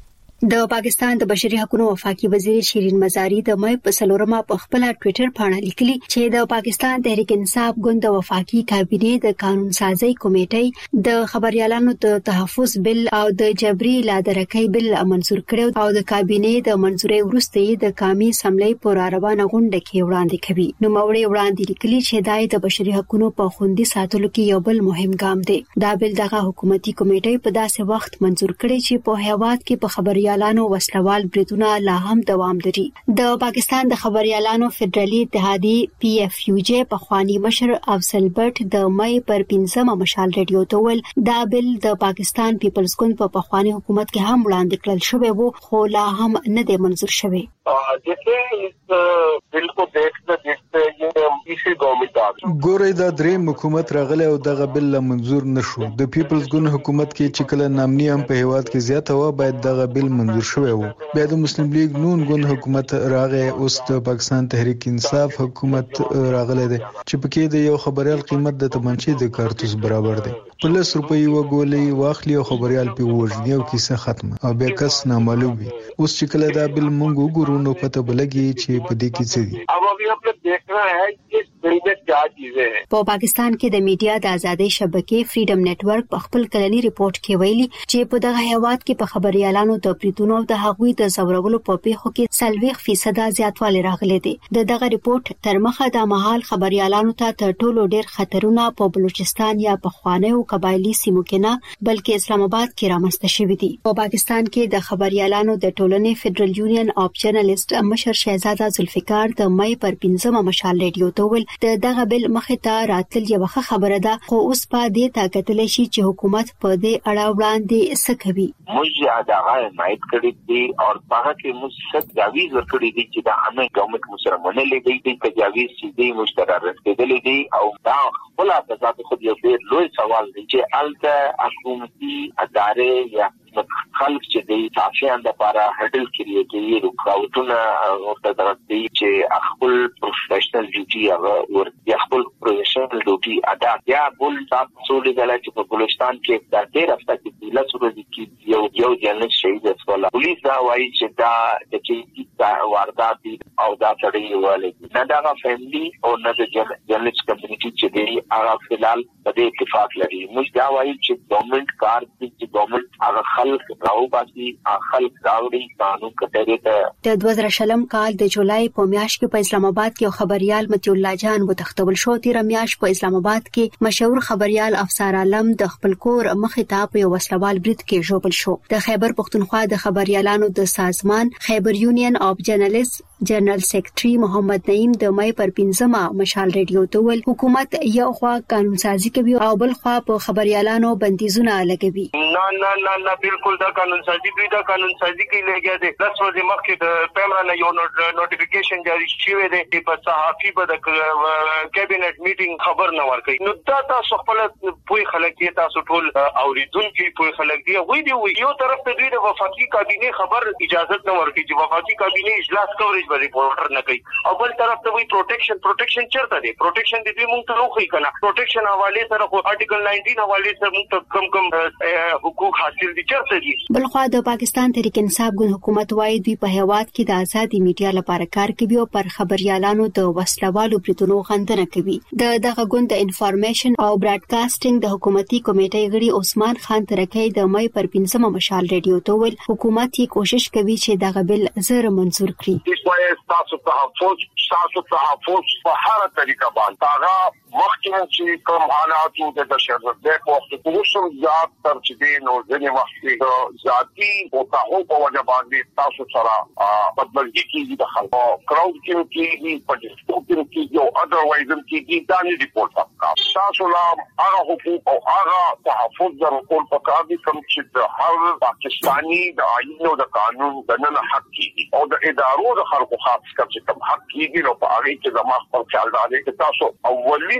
د پاکستان د بشري حقوقو وفاقي وزیر شیرین مزاری د مې په سلورمه په خپل ټوئیټر باندې لیکلي چې د پاکستان تحریک انصاف ګوند د وفاقي کابینه د قانون سازي کمیټې د خبريالانو د تحفظ بل او د جبري لادرکۍ بل منزور کړو او د کابینه د منزوري وروسته د قومي سملې پر روانه غونډه کې وړاندې کوي. نو موري وړاندې لیکلي چې دای د بشري حقوقو په خوندي ساتلو کې یو بل مهم ګام دی. دا بل دغه حکومتي کمیټې په داسې وخت منزور کړي چې په هیواد کې په خبري خبريالانو وسلوال بریدونه لا هم دوام لري. د پاکستان د خبريالانو فدرالي اتحادی پی اف یو جی په خواني مشر افضل بټ د مې پر پنځمه مشال ریډیو ته ول دا بل د پاکستان پیپلز ګوند په پخوانی حکومت کې هم وړاندې کړل شوی وو خو لا هم نه دی منزور شوی. جیسے اس بل کو دیکھتے دیکھتے یہ اسی گورنمنٹ آ ګورې دا درې حکومت راغله او دغه بل منزور نشو. د پیپلز ګوند حکومت کې چې کله نامني هم په هیواد کې زیاته و باید دغه بل منزور شوی وو. بیا د مسلم لیگ نون ګوند حکومت راغې اوس د پاکستان تحریک انصاف حکومت راغله ده چې پکې د یو خبريال قیمت د تمنچې د کارتوس برابر دی. پلس روپۍ وګولې واخلي او خبريال په وژنې او کیسه ختمه او بیا کس نامعلوم وي. اوس چې کله دا بل مونږ وګورو نو پته بلګي چې په دې کې څه دي. अब अभी हम लोग देख रहे हैं कि बिल में क्या चीजें हैं. په پاکستان کې د میډیا د ازادۍ شبکې فریډم نتورک په خپل کلنی ریپورت کې ویلي چې په دغه هیواد کې په خبريالانو د پریتونو د هغوی د زورولو په پیښو کې سلويخ فیصد زیاتوالی راغلی دی. د دغه ریپورت تر مخه د مهال خبريالانو ته تر ټولو ډیر خطرونه په بلوچستان یا په خوانیو قبایلی سیمو کې نه بلکې اسلام آباد کې رامنځته شوی دی. په پاکستان کې د خبريالانو د ټولنې فدرال یونین اف جرنالست مشر شهزاده ذوالفقار د مې پر پنځمه مشال ریډیو ته ول د دغه بل مخه ته راتل یو خبره ده خو اوس په دې طاقت لشي چې حکومت په دې اړه وړاندې څه کوي. موږ دا حمایت کړی دی او هغه کې موږ ست جاویز ورکړی دی چې دا همه ګورنمنت مسره منلې دی چې تجاویز چې موږ ته رسیدلې دي او دا خپل د ذات خو یو ډیر لوی سوال دی چې الته حکومتي ادارې یا خلک چې د صافیان لپاره هډل کړي چې رکاوټونه ورته درته چې خپل پروفیشنل ډیوټي هغه ور یا خپل پروفیشنل ډیوټي ادا یا بل تاسو لګلا چې په بلوچستان کې د ډېر هفته کې د لاسو کې یو یو جنرال شهید اسولا پولیس دا وایي چې دا د چې واردات او دا تړي والي نه دا فیملی او نه د جرنالست کمیونټي چې دی هغه فلال په دې اتفاق لري. موږ دا وایي چې ګورنمنت کار چې ګورنمنت هغه خلک راو باسي خلک راوړي قانون کټری ته. د دوه زره شلم کال د جولای په میاشت کې په اسلام آباد کې خبريال متي الله جان وتختول شو. تیر میاشت په اسلام آباد کې مشهور خبريال افسر عالم د خپل کور مخې ته په وسلوال برید کې ژوبل شو. د خیبر پختونخوا د خبريالانو د سازمان خیبر یونین اف جرنالست جنرال سیکریټري محمد نعیم د مې پر پنځمه مشال ریډیو ته ول حکومت یو خوا قانون سازي کوي او بل خوا په خبريالانو بندیزونه لګوي. نه نه نه نه بالکل دا قانون سازي کوي دا قانون سازي کوي لګیا دي. لس ورځې مخکې د پیمرا نه یو نوټیفیکیشن جاری شوی دی چې په صحافي په د کابینټ میټینګ خبر نه ورکړي. نو دا تاسو خپل پوي خلک یې تاسو ټول اوریدونکو پوي خلک دی وای دی یو طرف ته دوی د وفاقي کابینه خبر اجازه نه ورکړي چې وفاقي کابینه اجلاس کوي به ریپورټر نه کوي او بل طرف ته وی پروټیکشن پروټیکشن چرته دی پروټیکشن د دې مونږ ته نو خو کنه پروټیکشن حواله سره خو آرټیکل ناینټین حواله سره مونږ ته کم کم حقوق حاصل دي چرته دي. بل خو د پاکستان تحریک انصاف ګوند حکومت وايي دوی په هیواد کې د ازادي میډیا لپاره کار کوي او پر خبريالانو د وسلوالو بریتونو غندنه کوي. د دغه ګوند د انفارمیشن او براډکاسټینګ د حکومتي کمیټې غړي عثمان خان ترکی د مې پر پنځمه مشال ریډیو ته ول حکومت یې کوشش کوي چې دغه بل زر منزور کړي. تاسو تحفظ تاسو تحفظ په هر طریقه باندې هغه مخکې چې کوم حالاتو د تشدد په وخت کې وشم زیات تر چې نو ځنې وخت کې ذاتي او تاسو په وجه باندې تاسو سره بدلږي کیږي د خلکو کراود کې کیږي په ډیسکوپین کې یو اذروایز کې دا نه ریپورت تاسو تاسو لا هغه حقوق او هغه تحفظ ضرورت په کار دي کوم چې د هر پاکستاني د آئین او د قانون د نن حق کیږي او د ادارو د خلکو خاص کم چې کوم حق کیږي نو په هغه کې زموږ خپل خیال دی چې تاسو اولین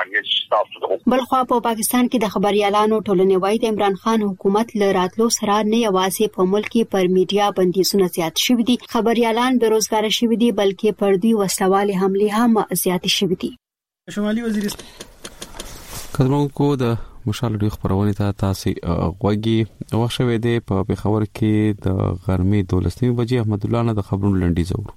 بل خو په پاکستان کې د خبريالانو ټولنې وای د عمران خان حکومت له راتلو سره نه یوازې په ملک کې پر میډیا بندیزونه زیات شوي دي خبريالان بیروزګار شوي دي بلکې پر دوی وسلوال حمله هم زیات شوي دي. شمالي وزیرستان کډمو کو د مشال ډیو خبرونه ته تاسو غوږی واښوي د په پیښور کې د غرمې دولسمې بجې احمد الله نه د خبرونو لنډي زور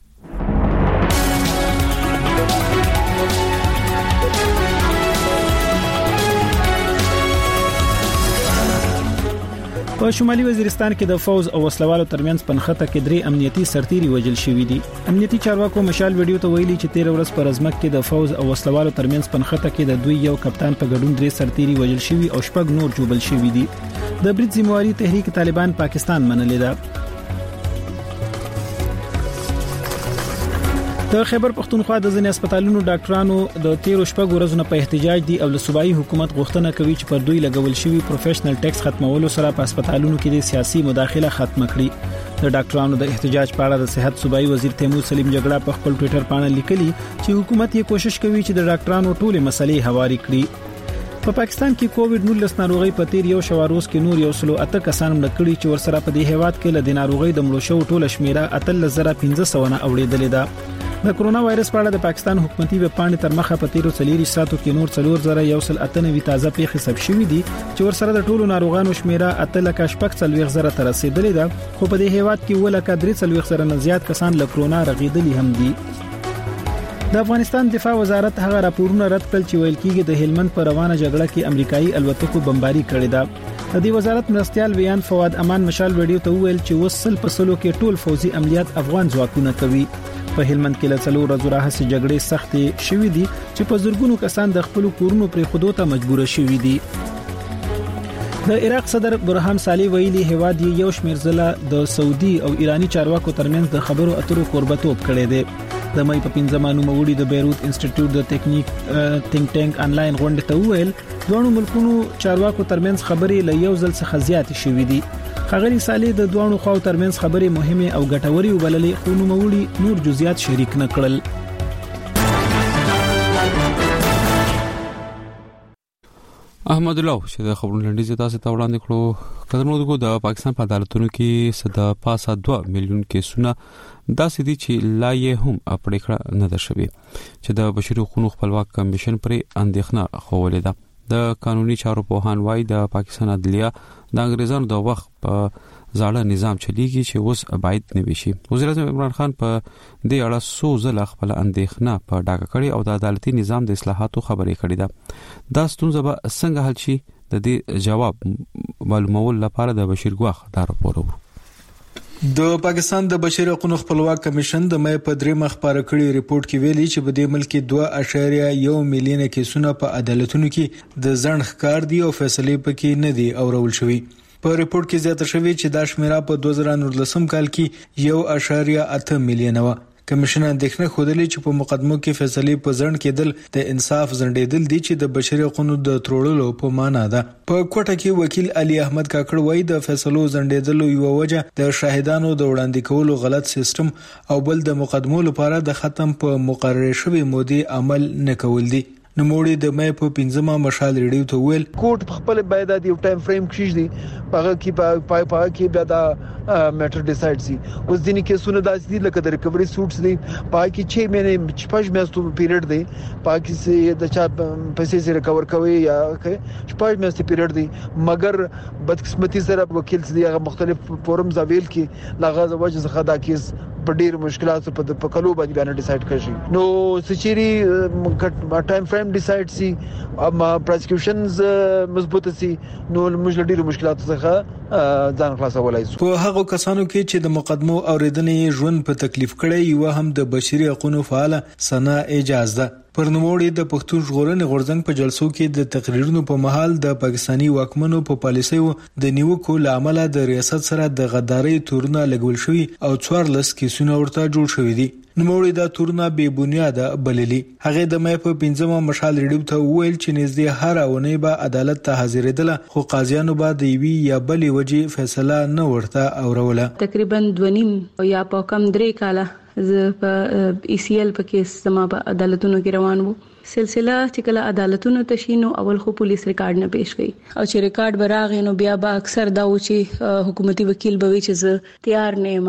په شمالي وزیرستان کې د فوز او وسلوالو ترمنځ پنخته کې درې امنیتي سرتيري وژل شوې دي. امنیتي چارواکو مشال ویډیو ته ویلي چې تیر ورځ پر ازمک کې د فوز او وسلوالو ترمنځ پنخته کې د دوی یو کپتان په ګډون درې سرتيري وژل شوي او شپږ نور جوړل شوي دي. د برید ذمہواری تحریک طالبان پاکستان منلې ده. د خیبر پختونخوا د ځینې هسپتالونو ډاکټرانو د تیر شپږ ورځې نه په احتجاج دي او له صوبایي حکومت غوښتنه کوي چې پر دوی لګول شوی پروفیشنل ټیکس ختمولو سره په هسپتالونو کې د سیاسي مداخله ختم کړي. د ډاکټرانو د احتجاج په اړه د صحت صوبایي وزیر تیمور سلیم جګړه په خپل ټوئیټر باندې لیکلي چې حکومت یې کوشش کوي چې د ډاکټرانو ټولې مسلې هواري کړي. په پاکستان کې کووډ نولس ناروغي په تیر یو شواروز کې نور یو سلو اته کسان مړ کړي چې ورسره په دې هیواد کې له ناروغي د مړو شو ټوله شمیره اتل زره پنځه سو نه اوړېدلې ده. د کرونا وایرس په اړه د پاکستان حکومتي ویب پاڼې تر مخه په تیرو څلوري ساتو کې نور څلور زره یو سل اته نوي تازه پیښې ثبت شوې دي چې ورسره د ټولو ناروغانو شمیره اته لک شپږ څلوېښت زره ته رسیدلې ده، خو په دې هیواد کې ولکه درې څلوېښت زره نه زیات کسان له کرونا رغیدلي هم دي. د افغانستان دفاع وزارت هغه راپورونه رد کړل چې ویل کېږي د هلمند په روانه جګړه کې امریکایي الوتکو بمباري کړې ده. د دې وزارت مرستيال ویان فواد امان مشال ویډیو ته ویل چې وسل په سلو کې ټول فوزي عملیات افغان ځواکونه کوي. په هلمند کې له څلور ورځې راهیسې جګړې سختې شوې دي چې په زورګونو کسان د خپل کورونو پرې خودو ته مجبور شوي دي. د عراق صدر برهان صالح ویلي هواد یو شمېر ځله د سعودي او ایرانی چارواکو ترمنځ د خبرو اترو کوربتوب کړی دی. د مې په پنځمه نوموړي د بیروت انسټیټیوټ د ټیکنیک تھینک ټانک انلاین غونډه ته ویل دوه ملکونو چارواکو ترمنځ خبرې له یو ځل څخه زیات شوې دي. خغلی صالح د دوه خواو ترمنځ خبرې مهمه او ګټوري وبللې، خو نوموړي نور جزئیات شریک نکړل. احمد الله چې د خبرونو لنډیز تاسو ته وړاندې کړو. قدرمنو د پاکستان په عدالتونو کې صدا پاسه دوه میلیون کیسونه داسې دي چې لا یې هم اپریکړه نه ده شوی چې د بشري حقوقو خپلواک کمیشن پر اندېښنه خولې ده. د قانوني چارو په هان وای د پاکستان عدلیه د انګریزانو د وخت په ځاړه نظام چلیږي چې اوس باید نه وشي. وزیر اعظم عمران خان په دې اړه سو ځله خپل اندېښنه په ډاګه کړې او د عدالتي نظام د اصلاحاتو خبرې کړې ده. دا ستونزه به څنګه حل شي د دې جواب معلومول لپاره د بشیر ګواخ دا راپور وو. د پاکستان د بشري حقوقو خپلواک کمیشن د مې په درې مخ خبره کړي ریپورت کې ویلي چې په دې ملک کې دوه اعشاریه یو میلیون کیسونه په عدالتونو کې د ځنډ ښکار دي او فیصله پکې نه دي اورول شوی. په ریپورت کې زیاته شوی چې دا شمیره په دوه زره نولسم کال کې یو اعشاریه اته میلیون و. کمیشن اندېښنه خوده چې په مقدمو کې فیصله په ځنډ کېدل د انصاف ځنډېدل دي چې د بشري حقوقو د ترورلو په معنا ده. په کوټه کې وکیل علي احمد کاکړ وایي د فیصلو ځنډېدلو یو وجه د شاهدانو د وړاندې کولو غلط سیستم او بل د مقدمو لپاره د ختم په مقرره شوی مودې عمل نه کول دي. نوموړي د مې په پنځمه مشال ریډیو ته ویل کوټ په خپل باید د یو ټایم فریم کې دي هغه کې پای پای کې بیا دا میټر ډیسایډ سي. اوس ځینې کیسونه داسې دي لکه د ریکوري سوټس دي پای کې چې مې شپږ میاشتو پیریډ دی پای کې سي د چا پیسې سره ریکور کوي یا شپږ میاشتې پیریډ دی مګر بدقسمتي سره وکیل سي هغه مختلف فورمز اویل کې لغه وجه څخه دا کیس په ډیر مشکلاتو په په کلو باندې باندې ډیسایډ کړي. نو سچيري ټایم فریم ډیسایډ سي اما پروسیکیوشنز مضبوط سي نو موږ ډیر مشکلاتو څخه ځان خلاصولای شو. په هغه کسانو کې چې د مقدمو اوریدنې ژوند په تکلیف کړي یو هم د بشري حقوقو فعال سنا اجازه ده. پر نوموړي د پښتون ژغورنې غورځنګ په جلسو کې د تقریرونو په محل د پاکستانی واکمنو په پالیسیو د نیوکو لامل د ریاست سره د غداري تورونه لګول شوی او څوارلس کیسونه ورته جوړ شوی دي. نوموړي دا تورونه بې بنیاده بللي. هغه د مې په پنځمه مشال ریډیو ته ویل چې نږدې هر اونۍ به عدالت ته حاضرېدل خو قاضیانو به د وی یا بلې وجې فیصله نه ورته اوروله. تقریبا دونیم یا په کم درې کاله ز په ای سی ایل په کیس سما په عدالتونو کې روان وو. سلسله چې کله عدالتونو ته شینو اول خو پولیس ریکارډ نه پیښ کړي او چې ریکارډ براغې نو بیا به اکثر دا و چې حکومتي وکیل به وي چې زه تیار نه یم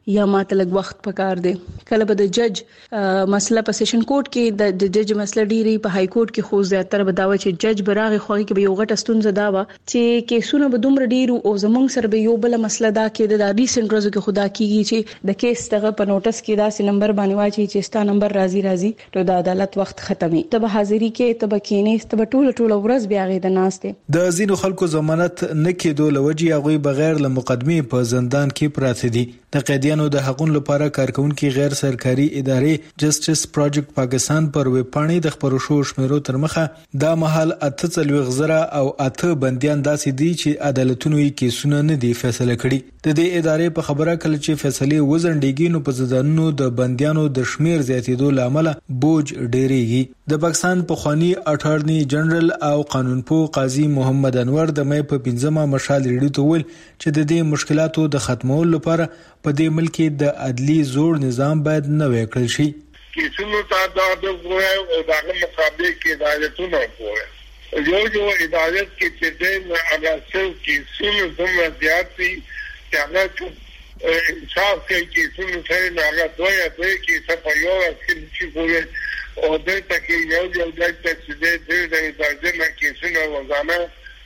یا ماته لږ وخت پکار دی. کله به د جج مسله په سیشن کورټ کې د جج مسله ډیری په های کورټ کې خو زیاتره به داوي چې جج براغه خوږي کې به یو غټ ستونزه دا و چې کیسونه به دومره ډیرو او زمونږ سره به یو بل مسله دا کې د ریسنت ورځو کې خدا کیږي چې د کیس دغه په نوټس کې دا سي نمبر باندې واچي چې ستا نمبر راځي راځي نو د عدالت وخت ختمي. ته به حاضری کې ته به کینې ته به ټول ټول ورځ بیا غي د ناشته د زینو خلکو ضمانت نه کېدو لوجي هغه بغیر له مقدمه په زندان کې پراته دي. د قیدیانو د حقوقو لپاره کارکونکو غیر سرکاري ادارې جسټس پروجیکټ پاکستان پر ویب پاڼې د خبرو شو شمیرو تر مخه دا مهال اته څلوي غزره او اته بنديان داسې دي چې عدالتونو یې کیسونه نه دي فیصله کړي. د دې ادارې په خبره کله چې فیصله وزنډيږي نو په زندانونو د بنديانو د شمیر زیاتېدو لامل بوج ډېریږي. د پاکستان پخوانی اټارنی جنرال او قانونپوه قاضي محمد انور د مې په پنځمه مشال ریډیو ته ویل چې د دې مشکلاتو د ختمولو لپاره په دې ملک د عدلي زوړ نظام باید نوې کړل شي. کیسونو ته دا د غوړ او دغه مقابله کې عدالتونه غوړ یو یو عدالت کې چې د اګاستل کیسونو دومره زیات دي چې هغه انصاف کوي کیسونو سره نه هغه دوی دوی کې څه په یو کې چې او د تکي یو یو د تجدید د درجه کیسونو وزانه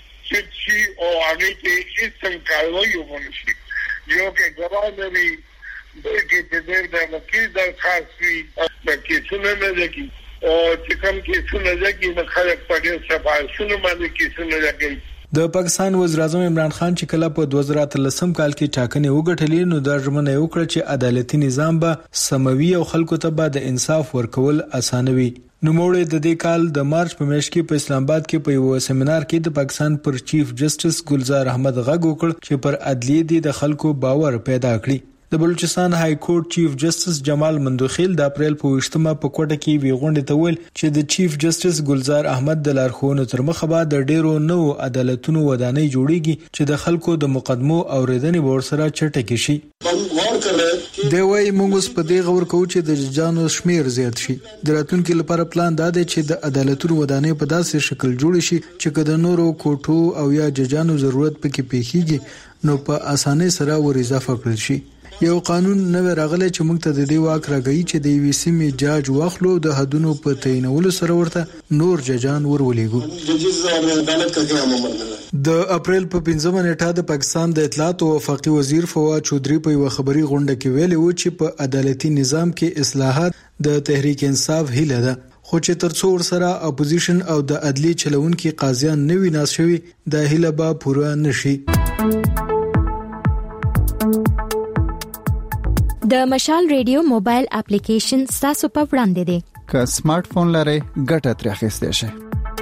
چې او هغه کې هیڅ کاروي ونشي یو کې ګرانوي د کې د وکیل درخواستي د کیسونو نه لګي او چې کوم کیسونه لګي نو خلک په دې صفایسونو باندې کیسونه لګي. د پاکستان وزیر اعظم عمران خان چې کله په دوه زره اتلسم کال کې ټاکنې وګټلې نو د ژمنه یو کړ چې عدالتي نظام به سموي او خلکو ته به د انصاف ورکول اسانوي. نو موږ د دې کال د مارچ په میاشت کې په اسلام آباد کې په یو سیمینار کې د پاکستان پر چیف جسټس ګلزار احمد غږ وکړ چې پر عدلیه د خلکو باور پیدا کړي. د بلوچستان های کورټ چیف جسټس جمال مندوخیل د اپریل په وشتمه په کوټه کې وی غونډه ته ویل چې د چیف جسټس ګلزار احمد د لارښوونو تر مخه به د ډیرو نوو عدالتونو ودانۍ جوړیږي چې د خلکو د مقدمو او ریدنې بور سره چټکې شي. د وای موږ په دې غور کوو چې د ججانو شمیر زیات شي. د راتلونکو لپاره پلان دا دی چې د عدالتونو ودانۍ په داسې شکل جوړ شي چې کله نورو کوټو او یا ججانو ضرورت پکې پیښیږي نو په اسانۍ سره ور اضافه کړل شي. یو قانون نو راغلی چې موږ ته د دې واک راګی چې د وی سیمې جاج واخلو د حدونو په تعینولو سره ورته نور ججان ورولېګو. د اپریل په پنځمه نیټه د پاکستان د اطلاعات او وفاقي وزیر فواد چودري په یو خبري غونډه کې ویلي و چې په عدالتي نظام کې اصلاحات د تحریک انصاف هیله ده خو چې ترڅو ور سره اپوزیشن او د عدلي چلونکو قاضیان نوي ناس شوي د هیله به پوره نشي. د مشال ریډیو موبایل اپلیکیشن تاسو په وړاندې دی. که سمارټ فون لرئ ګټه ترې اخیستئ شئ.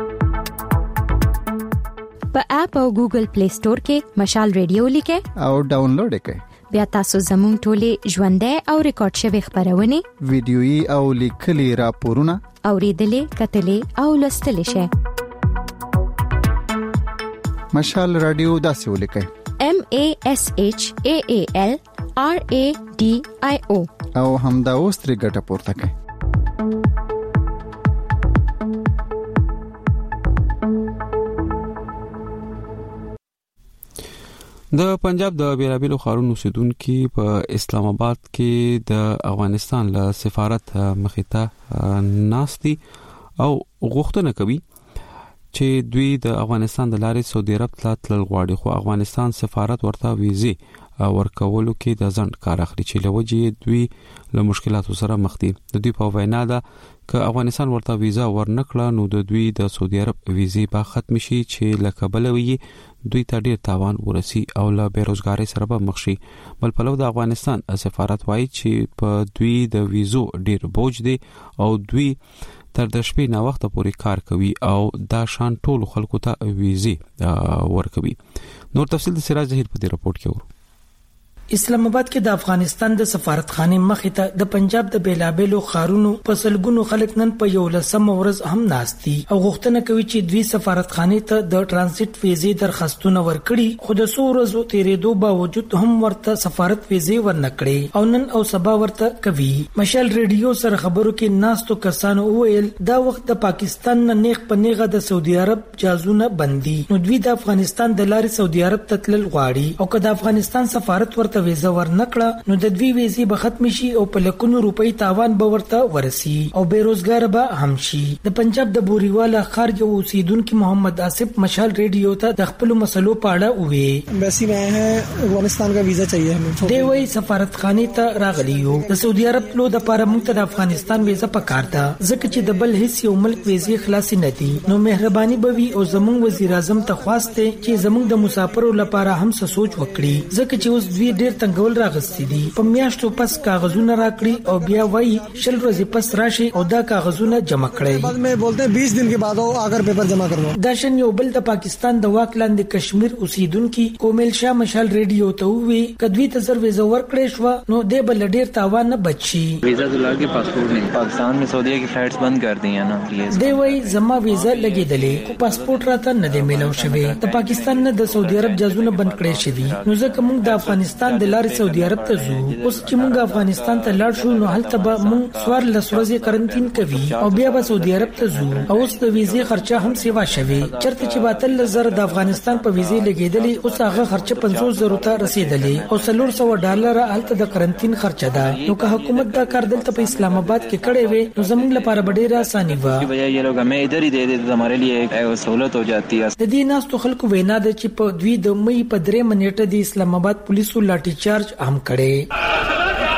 په اپ او ګوګل پلی سٹور کې مشال ریډیو لیکئ او ډاونلوډ کړئ. بیا تاسو زموږ ټولې ژوندۍ او ریکارډ شوی خبرونه ویډیويي او لیکلي راپورونه اوریدلې کتلې او لوستلې شئ. مشال رادیو داسې ولیکئ M A S H A A L R A D I O او همدا اوس ترې ګټه پورته کړئ. د پنجاب د بیلابیلو ښارونو اوسیدونکو په اسلام آباد کې د افغانستان له سفارت مخې ته ناستي او غوښتنه کوي چې دوی د افغانستان د لارې سعودي عرب ته تلل غواړي خو افغانستان سفارت ورته ویزه ورکولو کې د ځند کار اخلي چې لوجې دوی له مشکلاتو سره مخ دي. د دوی په وینا ده ک افغانستان ورته ویزه ورنکړه نو د دوی د سعودي عرب ویزه به ختم شي چې لکه بلوي دوی ته ډیر تاوان ورسي او له بیروزګاری سره به مخ شي. بل په لور د افغانستان سفارت وایي چې په دوی د ویزو ډیر بوج دي او دوی تر د شپې نه وخت پورې کار کوي او دا شان ټول خلکو ته ویزه ورکوي. نور تفصیل د سراج ظهیر په دې رپورت کې ورو. اسلام آباد کې د افغانستان د سفارتخانه مخې ته د پنجاب د بیلابیلو خارونو په سلګونو خلک نن په یو لسم ورځ هم ناشتي او غوښتنه کوي چې دوی سفارتخانه ته د ترانزیت ویزې درخواستونه ورکړي خو د څو ورځو تیرېدو باوجود هم ورته سفارت ویزې ورنکړي او نن او سبا ورته کوي. مشال ریډیو سره خبرو کې ناستو کسانو وویل دا وخت د پاکستان نه نیغ په نیغه د سعودي عرب جازونه بندي نو دوی د افغانستان د لارې سعودي عرب ته تلل غواړي او که د افغانستان سفارت ورته ته ویزه ورنکړه نو د دوی ویزې به ختم شي او په لکونو روپۍ تاوان به ورته ورسي او بیروزګار به هم شي. د پنجاب د بوریوالا ښار یو اوسیدونکو محمد آصف مشال ریډیو ته د خپل مسلو په اړه وویل. امبیسی میں ہے افغانستان کا ویزا چاہیے ہمیں. دی وی سفارتخانه ته راغلی یو. د سعودي عرب لو د لپاره موږ ته د افغانستان ویزا پکار ده ځکه چې د بل هیڅ یو ملک ویزې خلاص نه دي. نو مهرباني به وي او زموږ وزیر اعظم ته خواسته چې زموږ د مسافرو لپاره هم څه سوچ وکړي ځکه چې اوس دوی ډیر تنګول راغستې دي. په میاشتو پس کاغذونه راکړي او بیا وایي شل ورځې پس راشي او دا کاغذونه جمع کړي. بعد میں بولتے ہیں بیس دن کے بعد آ کر پیپر جمع کرو. دا شن یو بل د پاکستان د واک لاندې کشمیر اوسیدونکو کومل شاه مشال ریډیو ته وی کدوی ته زر ویزا ورکړې شو نو د بل ډیر تاوان نه بچي. ویزا دلار کے پاسپورٹ نہیں پاکستان میں سعودیہ کی فلائٹس بند کر دی ہیں نا پلیز. دی وی زما ویزا لګیدلې خو پاسپورت راته نه دی میلاو شوی. د پاکستان نه د سعودي عرب جازونه بند کړي شوی نو ځکه موږ د افغانستان د لارې سعودي عرب ته ځو. اوس چې موږ افغانستان ته لاړ شو نو هلته به موږ سوار لس ورځې کرنټین کوي او بیا به سعودي عرب ته ځو. اوس د ویزې خرچه هم سیوا شوی چرته چې باتل زر د افغانستان په ویزې لګیدلې اوس هغه خرچه پنځوس زره ته رسیدلې او څلور سوه ډالر هلته د کرنټین خرچه ده. نو که حکومت دا کار دلته په اسلام آباد کې کړي وي نو زموږ لپاره ډېره اساني و. بھیا یہ لوگ ہمیں ادھر ہی دے دیتے ہمارے لیے ایک سہولت ہو جاتی ہے. د دې ناستو خلکو وینا ده چې په دوی د مې په درې منېټه د اسلام آباد پولیسو لاټي چارج هم کړي.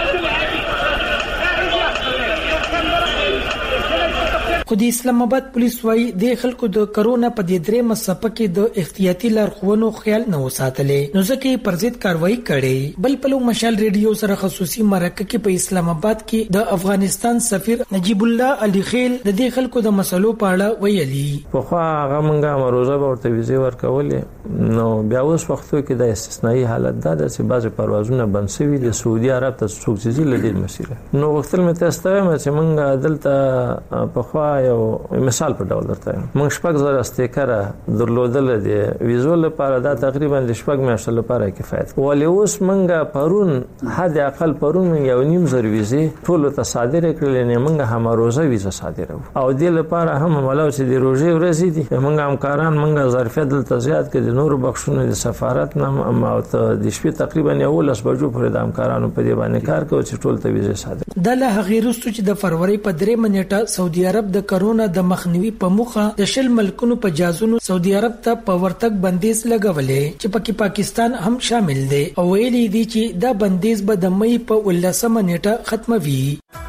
خو د اسلام آباد پولیس وايي د خلکو د کرونا په دې درې مسپه کې د احتیاطي لارښوونو خیال نه وساتلې نو ځکه یې پر ضد کاروایی کړي. بل پلو مشال ریډیو سره خصوصي مرکه کې په اسلام آباد کې د افغانستان سفیر نجیب الله علي خیل د دې خلکو د مسلو په اړه ویلي. په خو هغه مونږه مروزه ورته ویزه ورکولې نو بیا اوس وختو کې د استثنایی حالت ده چې بعض پروازونه بند شوي د سعودي عرب ته څوک ځي لدې مسیره نو وختل مې تاسو ته چې مونږ دلته په خو یو مثال په ډول درته مونږ شپږ زره استیکره درلودل دي ویزو لپاره دا تقریبا د شپږ میاشتو لپاره کفایت ولې اوس مونږ پرون حد اقل پرون یو نیم زره ویزې ټول ته صادره کړل نه مونږ هم روزه ویزه صادره او د لپاره هم ملاو چې د روزي ورځې دي مونږ همکاران مونږ ظرفیت دلته زیات کړي د نور بخښونو د سفارت نام او د شپې تقریبا یو لس بجو پورې د همکارانو په دی باندې کار کوي چې ټول ته ویزه صادره. د له غیرستو چې د فروری په درې منېټه سعودي عرب د کرونا د مخنیوي په موخه د شل ملکونو په جازونو سعودي عرب ته په ورتګ بندیز لګولې چې پکې پاکستان هم شامل دی او ویلي دي چې دا بندیز به د مې په ولسمه نیټه ختموي.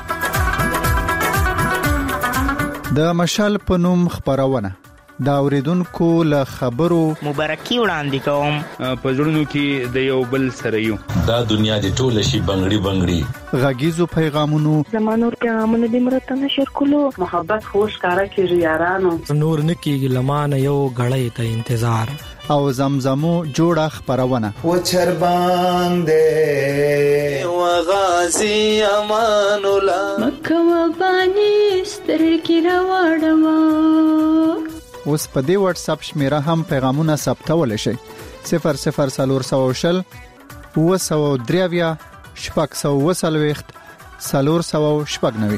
د مشال په نوم خبرونه دا اوریدونکو له خبرو مبارکي وړاندې کوم په ژوندونو کې د یو بل سره یو دا دنیا د ټول شي بنگړي بنگړي غږیزو پیغامونو زمانو پیغامونه د مرته نشر کولو محبت خوش کارا کیږي یارانو نور نکیږي لمانه یو غړې ته انتظار او زمزمو جوړه خبرونه و چربان دې و غازی امان الله مکه و بانی سترګې راوړم. اوس په دې واتس اپ شمیره هم پیغامونه ثبتول شي صفر صفر سلور سو شل و سو دریویا شپږ سو وسلويخت سلور سو شپږ نوي.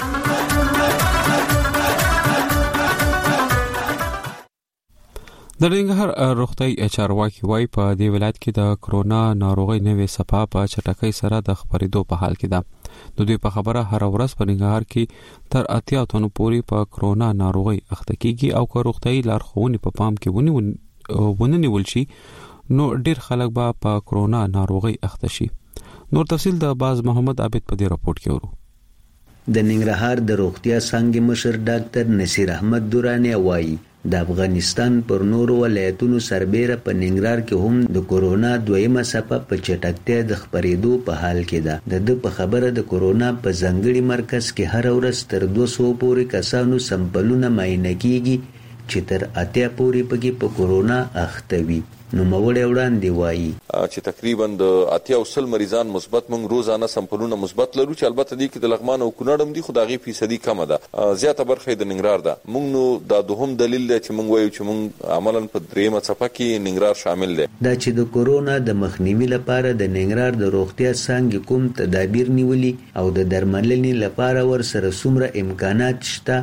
د ننګرهار روغتي چارواکي وايي په دې ولایت کې د کرونا ناروغي نوې څپه په چټکۍ سره د خبرېدو په حال کې ده. د دوی په خبره هر ورځ په ننګرهار کې تر اتیا تنو پورې په کرونا ناروغي اخته کیږي او که روغتي لارښوونې په پام کې ونی ونیول شي نو ډیر خلک به په کرونا ناروغي اخته شي. نور تفصیل د باز محمد عابد په دې راپورټ کې ورو. د ننګرهار د روغتیا څنګه مشر ډاکټر نصیر احمد دورانی وايي د افغانستان پر نورو ولایتونو سربېره په ننګرهار کې هم د کورونا دویمه څپه په چټکتیا د خپرېدو په حال کې ده. د د په خبره د کورونا په ځانګړي مرکز کې هر ورځ تر دوه سوه پورې کسانو سمپلونه معاینه کیږي چې تر اتیا پورې پکې په کورونا اخته وي. نو موړې وړاندې وایي چې تقریبا د اتیا وسل مریضان مثبت مونږ روزانه سمپلونه مثبت لرو چې البته دي کې د لغمان او کونړم دي خو دغه فیصدي کمه ده زیاته برخه د ننګرهار ده. مونږ نو د دوهم دلیل دی چې مونږ وایو چې مونږ عملاً په دریمه څپه کې ننګرهار شامل دی. دا چې د کورونا د مخنیوي لپاره د ننګرهار د روغتیا څنګه کوم تدابیر نیولي او د درملنې لپاره ور سره څومره امکانات شته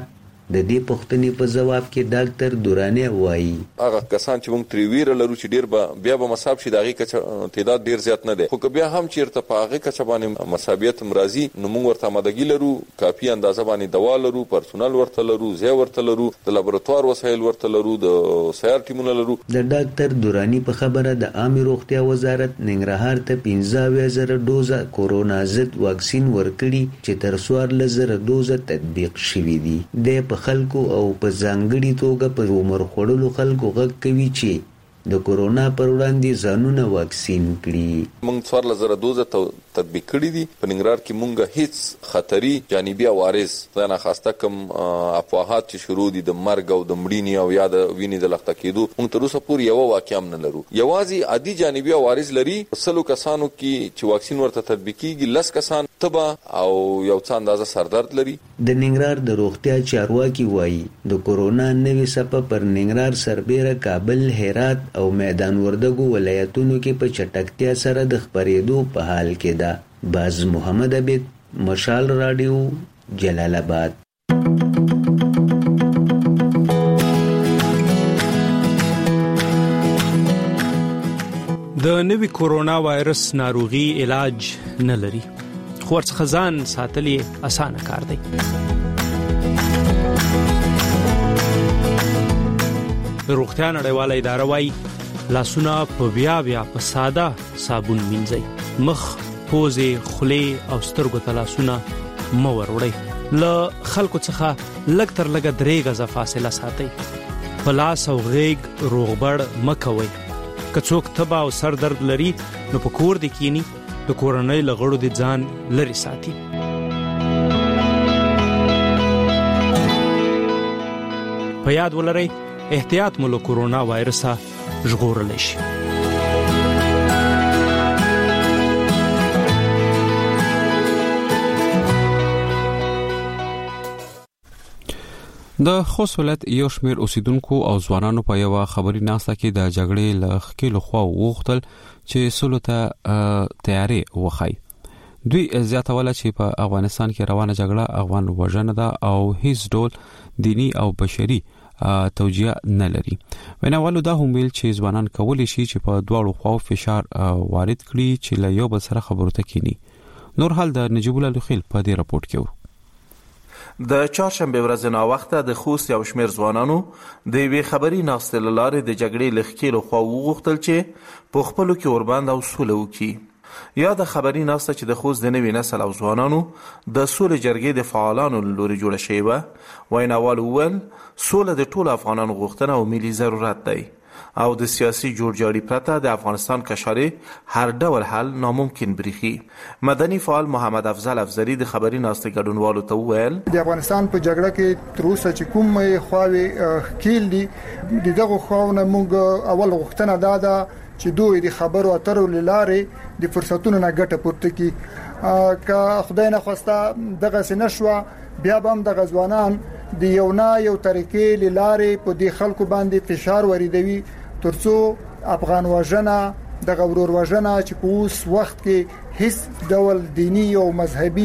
د دې پوښتنې په جواب کې ډاکټر دورانی وایي هغه کسان چې موږ تری ویره لرو چې ډیر به بیا به مصاب شي دغه کچ تعداد ډیر زیات نه دی خو که بیا هم چیرته په هغه کچ باندې مصابیت مرضی نو موږ ورته آمادګي لرو کافي اندازه باندې دوا لرو پرسونل ورته لرو زی ورته لرو د لابراتوار وسایل ورته لرو د سیار ټیمونه لرو. د ډاکټر دورانی په خبره د عامه روغتیا وزارت ننګرهار ته پنځه اویا زره ډوزه کورونا ضد واکسین ورکړي چې تر څوارلس زره ډوزه تطبیق شوي دي. د په خلکو او په ځانګړي توګه په عمر خوړلو خلکو غږ کوي چې د کورونا پر وړاندې ځانونه واکسین کړي. موږ څوارلس زره دوزه تطبیق کړي دي. په ننګرهار کې موږ هیڅ خطري جانبي عوارض دا نه خاصه کم افواهات چې شروع دي د مرګ او د مړینې او یا د وینې د لخته کېدو موږ تر اوسه پورې یو واقعا نه لرو. یوازې عادي جانبي عوارض لري. سلو کسانو کې چې واکسین ورته تطبیق کیږي لس کسان تبه او یو څه اندازه سردرد لري. د ننګرهار د روغتیا چارواکي وایي د کورونا نوې څپه پر ننګرهار سربیره کابل هرات او میدان وردګو ولایتونو کې په چټکتیا سره د خپرېدو په حال کې ده. باز محمد عبید مشال رادیو جلال آباد. د نوي کورونا وایرس ناروغي علاج نه لري خو ورڅخه ځان ساتل یې اسانه کار دی. د روغتیا نړیواله اداره وایي لاسونه په بیا بیا په ساده صابون مینځئ. مخ پوزې خولې او سترګو ته لاسونه مه وروړئ. له خلکو څخه لږ تر لږه درې غزه فاصله ساتئ. په لاس او غیږ روغبړ مه کوئ. که څوک تبه او سر درد لري نو په کور دې کینی د کورنۍ له غړو دې ځان لرې ساتي. په یاد ولرئ احتیاط مو له کورونا وایرسه ژغورلی شي. د خوست ولایت یو شمېر اوسیدونکو او ځوانانو په یو خبري ناسته کې د جګړې له خکېلو خوا وغوښتل چې سولو ته تیاری وخی. دوی زیاتوله چې په افغانستان کې روانه جګړه افغان وژنه ده او هیڅ ډول دینی او بشري توجیه نه لري. ویناوالو دا هم ویل چې ځوانان کولی شي چې په دواړو خواو فشار وارد کړي چې له یو بل سره خبرو ته کینی. نور حال د نجیب الله لخیل په دې راپورټ کې د چهارشنبه ورځ نا وخته د خوست یو شمېر ځوانانو د یوې خبري ناستې له لارې د جګړې له ښکېلو خوا وغوښتل چې په خپلو کې ورباندې او سوله وکړي. یا د خبري ناسته چې د خوست د نوي نسل او ځوانانو د سولې جرګې د فعالانو له لورې جوړه شوې وه. ویناوال وویل سوله د ټولو افغانانو غوښتنه او ملي ضرورت دی او د سیاسي جوړجاړي پرته د افغانستان کشارې هر ډول حل ناممکن بریخي. مدني فعال محمد افضل افزری د خبري ناستې ګډونوالو ته وویل د افغانستان په جګړه کې تر اوسه چې کوم خواوې ښکیل دي د دغه خواونه موږ اول غوښتنه دا ده چې دوی د خبرو اترو لارې د فرصتونو نه ګټه پورته کړي. که خدای نه خواسته دغه سنشوا بیا به هم د غزوانان د یو نه یو طریقې لارې په دې خلکو باندې فشار وریدوي ترڅو افغان وژنه د غورور وژنه چې په اوس وخت کې هیڅ ډول دینی او مذهبي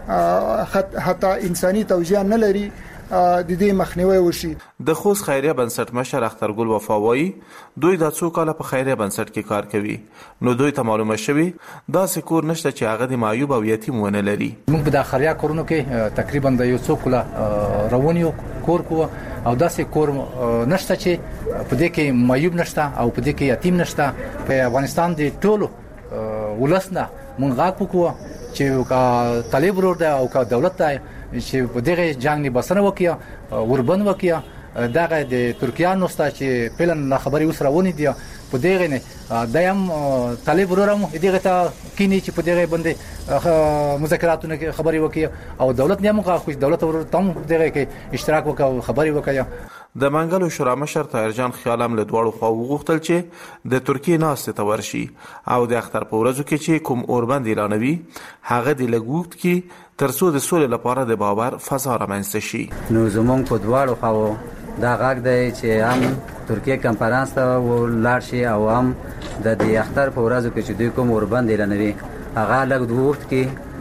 حتی انساني توجیه نه لري د دې مخنیوي وشي. د خوست خیریه بنسټ مشر اخترګل وفاوی دوی د څو کاله په خیریه بنسټ کې کار کوي نو دوی ته معلومه شوی دا سکور نشته چې هغه د معیوب او یتیم ونه لري. موږ په داخلیا کورونو کې تقریبا د یو څو کاله روانیو کور کو او داسې کور نشته چې په دې کې معیوب نشته او په دې کې یتیم نشته. په افغانستان د ټولو ولسنه مونږ غاک وکړو چې کا طالب ورور ده او کا دولت ده چې په دغه جنگ نه بسنه وکیا وربن وکیا دغه د ترکیانو ستا چې پلان خبري وسره ونی دی په دغه نه دایم طالب ورورم دغه ته کینی چې په دغه باندې مذاکراتونه کې خبري وکیا او دولت نه موږ خو دولت ورور تم دغه کې اشتراک وکاو خبري وکیا. د منګلو شورا مشر طاهرجان خیالم له دواړو خوا وغوښتل چې د ترکیې ناستې ته ورشي او د اختر په ورځو کې چې کوم اوربند اعلانوي هغه د لګوت کې ترڅو د سولې لپاره د باور فضا رامنځته شي. نو زمونږ په دواړو خواو دا غږ دی چې هم ترکیې کنفرانس ته ولاړ شي او هم د دې اختر په ورځو کې چې دوی کوم اوربند اعلانوي هغه لګ د وخت کې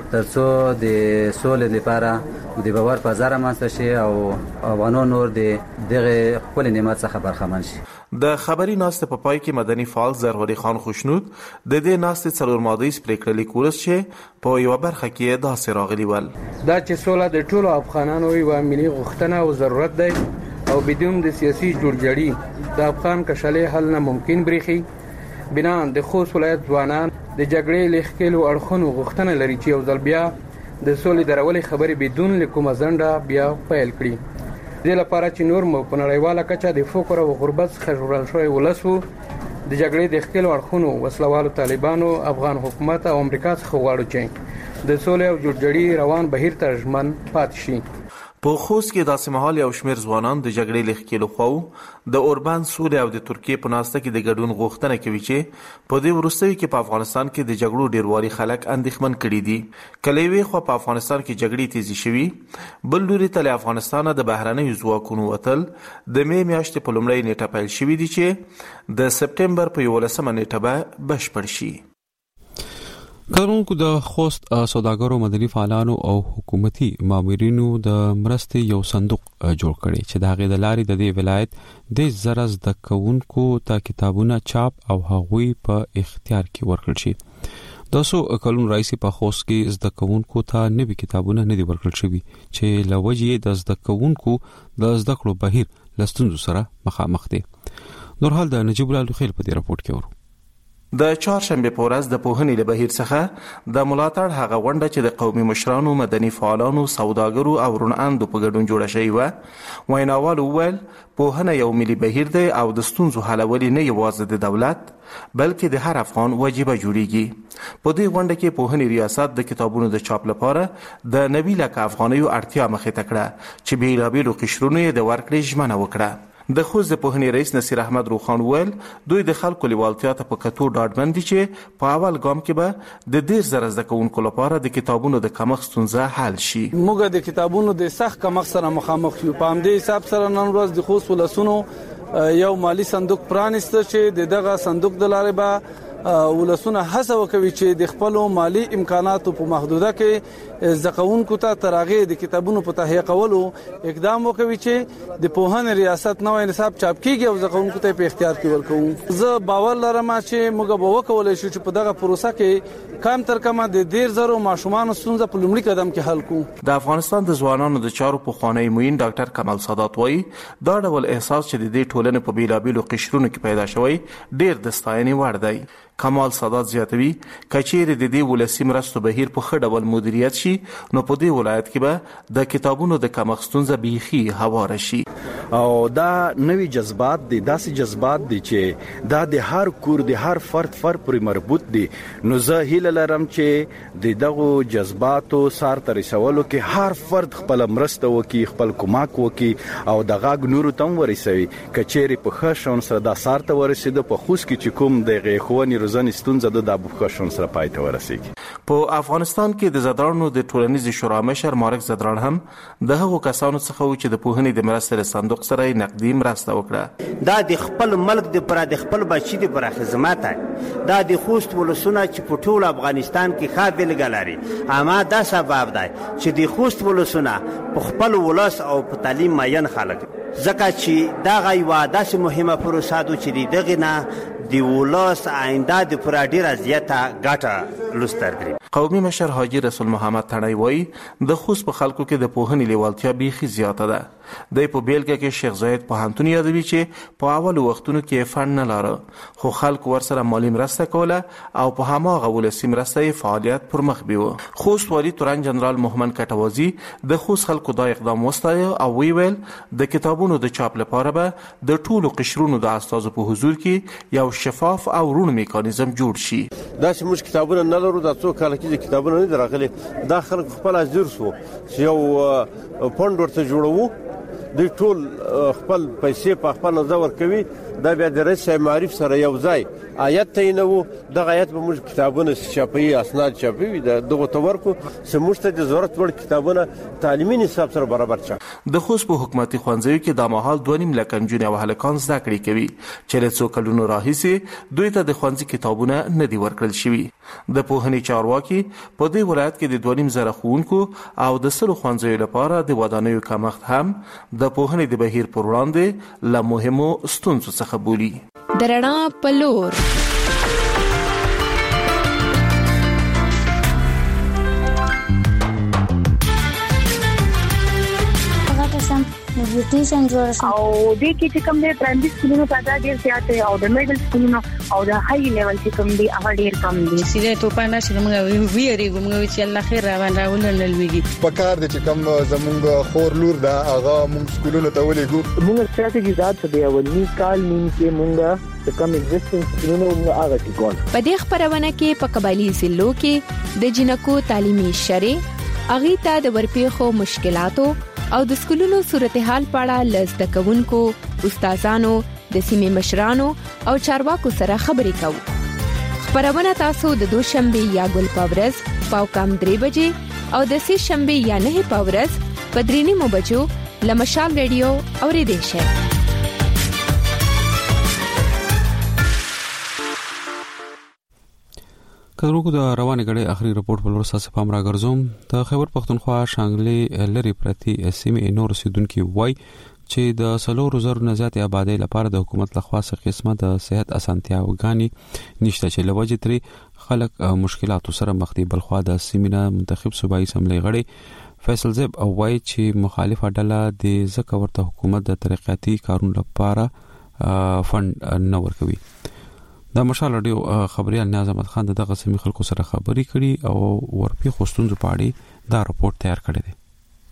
ترڅو د سولې لپاره د باور فضا رامنځته شي او افغانان نور د دغه خپل نعمت څخه برخمن شي. د خبري ناستې په پای کې مدني فعال زروري خان خوشنود د دې ناستې څلور مادهیز پریکړه لیک ورسچې په یو برخه کې داسې راغلي ول دا چې سوله د ټولو افغانانو یو ملي غوښتنه او ضرورت دی او بدون د سیاسي جوړجاړي د افغان کشالې حل نه ممکن بریخي. بنا د خوست ولایت ځوانان د جګړې لیکلو اړخونو غوښتنه لري چې یو ځل بیا د سولې درولې خبرې بدون لیکومه ځنډه بیا پیل کړي. دې لپاره چې نور مو په نړیواله کچه د فقر او غربت څخه ژغورل شوی ولس وو د جګړې د ښکېلو اړخونو وسلوالو طالبانو افغان حکومت او امریکا څخه غواړو چې د سولې او جوړجاړي روان بهیر ته ژمن پاتې شي. په خوست کې داسې مهال یو شمېر ځوانان د جګړې له ښکېلو خواو د اوربان سولې او د ترکیې په ناسته کې د ګډون غوښتنه کوي چې په دې وروستیو کې په افغانستان کې د جګړو ډیروالي خلک اندېښمن کړي دي. کله یوې خوا په افغانستان کې جګړې تیزی شوي، بل لوري ته له افغانستانه د بهرنیو ځواکونو وتل د مې میاشتې په لومړۍ نیټه پیل شوي دي چې د سپټمبر په یولسمه نیټه به بشپړ شي. کارونکو د خوست سوداګرو، مدني فعالانو او حکومتي مامورینو د مرستې یو صندوق جوړ کړي چې د هغې د لارې د دې ولایت د زره زده کوونکو ته کتابونه چاپ او هغوی په اختیار کې ورکړل شي. د څو کلونو راهیسې په خوست کې زده کوونکو ته نوي کتابونه نه دي ورکړل شوي چې له وجې یې د زده کوونکو د زده کړو بهیر له ستونزو سره مخامخ دی. نور حال د نجیب الله لوخیل په دې راپورټ کې ورو. د چهارشنبه په ورځ د پوهنې له بهیر څخه د ملاتړ هغه غونډه چې د قومي مشرانو، مدني فعالانو، سوداګرو او روناندو په ګډون جوړه شوې وه، ویناوال وویل پوهنه یو ملي بهیر دی او د ستونزو حلول نه یوازې د دولت بلکې د هر افغان واجبه جوړیږي. په دې غونډه کې پوهنې ریاست د کتابونو د چاپ لپاره د نوي لکه افغانیو اړتیا مخې ته کړه چې بیلابیلو قشرونو یې د ورکړې ژمنه وکړه. د خوست د پوهنې رئیس نصیر احمد روخان ویل دوی د خلکو لیوالتیا ته په کتو ډاډمن دي چې په اول ګام کې به د ډیر زره زده کوونکو لپاره د کتابونو د کمښت ستونزه حل شي. موږ د کتابونو د سخت کمښت سره مخامخ یو. په همدې حساب سره نن ورځ د خوست ولسونو یو مالی صندوق پرانیسته چې د دغه صندوق د لارې به ولسونه هڅه وکوي چې د خپل مالی امکاناتو په محدوده کې زکونکو ته ترغه د کتابونو په تهیه کولو اقدام وکوي چې د پوهنې ریاست نوې نصاب چاپ کیږي او زکونکو ته په اختیار کې ورکوي. زه باور لرم چې موږ به وکولای شو چې په دغه پروسه کې کم تر کمه د ډیر زرو ماشومان ستونزه په لومړي قدم کې حل کوو. د افغانستان د ځوانانو د چارو په خوانی موین ډاکټر کمال سادات وایي دا ډول احساس چې د دې ټولنې په بیلابیلو قشرونو کې پیدا شوی ډیر د ستاینې وړ دی. کمال سادات زیاتوي کچېره د دې ولسی مرستو بهیر په خړ ډول مدیریت شي نو په دې ولایت کې به د کتابونو د کمښت ستونزه بیخي هواره شي. او دا نوی جذبات دي، داسې جذبات دي چې دا د هر کور د هر فرد فرد پورې مربوط دي. نو زه هیله لرم چې د دغه جذباتو سار ته رسولو کې هر فرد خپل مرسته وکي، خپل کومک وکي او د غاګ نورو تم ورسوي. کچېره په خښون سره دا سار ته ورسېد په خوست کې چې کوم د غوښونی روزنې ستونزه د ابوخښون سره پای ته ورسېږي. په افغانستان کې د زدرانو د ټولنیز شورا مشر مارک زدران هم د هغو کسانو څخه و چې د پوهنې د مرستې صندوق سره نقدي مرسته وکړه. دا د خپل ملک د پر د خپل بچی د پر خدمت دا د خوست ولسونه چې په ټول افغانستان کې خابل غلاري. اما دا سبب دی چې د خوست ولسونه په خپل ولس او په تعلیم ماین خلک ځکه چې دا غي واده سه مهمه پروسه ده چې دغه نه دی ولس آینده د پر ډیره زیاته ګټه لستر کړي. قومي مشر حاجی رسول محمد تڼۍ وایي د خوست په خلکو کې د پوهنې لیوالتیا بیخي زیاته ده. د په بیلګه کې شیخ زاید پوهنتون یادوي چې په اولو وختونو کې فن نه لاره خو خلکو ورسره مالی مرسته کوله او په هماغه ولسي مرسته فعالیت پر مخ بیو. خوست والی تورن جنرال محمد کټوازی د خوست خلکو دا اقدام وستایه او وی ویل د کتابونو د چاپ لپاره به د ټولو قشرونو د استادو په حضور کې یو شفاف او روڼ میکانیزم جوړ شي. دا چې موږ کتابونه نه لرو دا څو کال کې کتابونه نه راغلي دا خلک خپل ازور سو چې یو پوند ورته جوړوو د ټول خپل پیسې په خپل نظر کوي. دا بیا د رئیس معرف سره یو ځای آیت ته نه وو د آیت به موږ کتابونه چاپي اسناد چاپي دغه تورکو سمشته د ضرورت ور کتابونه تعلیمي نصاب سره برابر چا. د خوست په حکومتي ښوونځیو کې د ماحول دوه نیم لک نجونې او هلکان زده کړې کوي چې له څو کلونو راهیسې دوی ته د ښوونځي کتابونه نه دي ورکړل شوي. د پوهنې چارواکي په دې ولایت کې د دوه نیم زره ښوونکو او د سلو ښوونځیو لپاره د ودانیو کمښت هم د پوهنې د بهیر پر وړاندې له مهمو ستونزو څخه بولي. د رڼا په لور نیوټریشن جوړ شي او د کې چې کوم د پرایمري سکولونو تعداد ډیر زیات دی او د میډل سکولونو او د هاي لیول چې کوم دی هغه ډیر کم دی. سیده توپان نشي موږ ویری موږ چې الله خیر روان راول نلويږي په کار د چې کوم زمونږ خور لور دا هغه موږ سکولونو ته ولېګو. موږ ستراتیژي ذات څه دی اولنی کال نیم کې موږ چې کوم ایگزیسټنس سکولونو موږ هغه کې کول. په دې خبرونه کې په قبایلی ضلعو کې د جنکو تعلیمي شری اغه ته د ورپېخو مشکلاتو او د سکولونو صورتحال په اړه لزده کوونکو، استادانو، د سیمې مشرانو او چارواکو سره خبرې کوو. خبرونه تاسو د دوشنبه یا ګل پاورز پاو کم درې بجې او د سې شنبه یا نه پاورز په درې نیمو بجو لمشال ریډیو اوریدئ شئ. کروکو د روانه غړي اخري رپورت په لور ساسه پام را ګرځوم. د خیبر پختونخوا شانګلي لری پرتی سیمه نور سیدونکو وای چې د سلور زر نه زیات آبادی لپاره د حکومت لخوا څخه قسمه د صحت اسانتیا وګانی نشته چې لوجه تری خلک مشکلات سره مخ دي. بلخوا د سیمه منتخب صوبایي اسمبلی غړي فیصل زیب او وای چې مخالفه ډله د ځکه ورته حکومت د ترقیاتي کارونو لپاره فند نه ورکوي. د مشال رادیو خبريال نیاز احمد خان دغه سیمه خلکو سره خبري کړي او ورپی خوستونځ پاړي دا رپورت تیار کړی دی.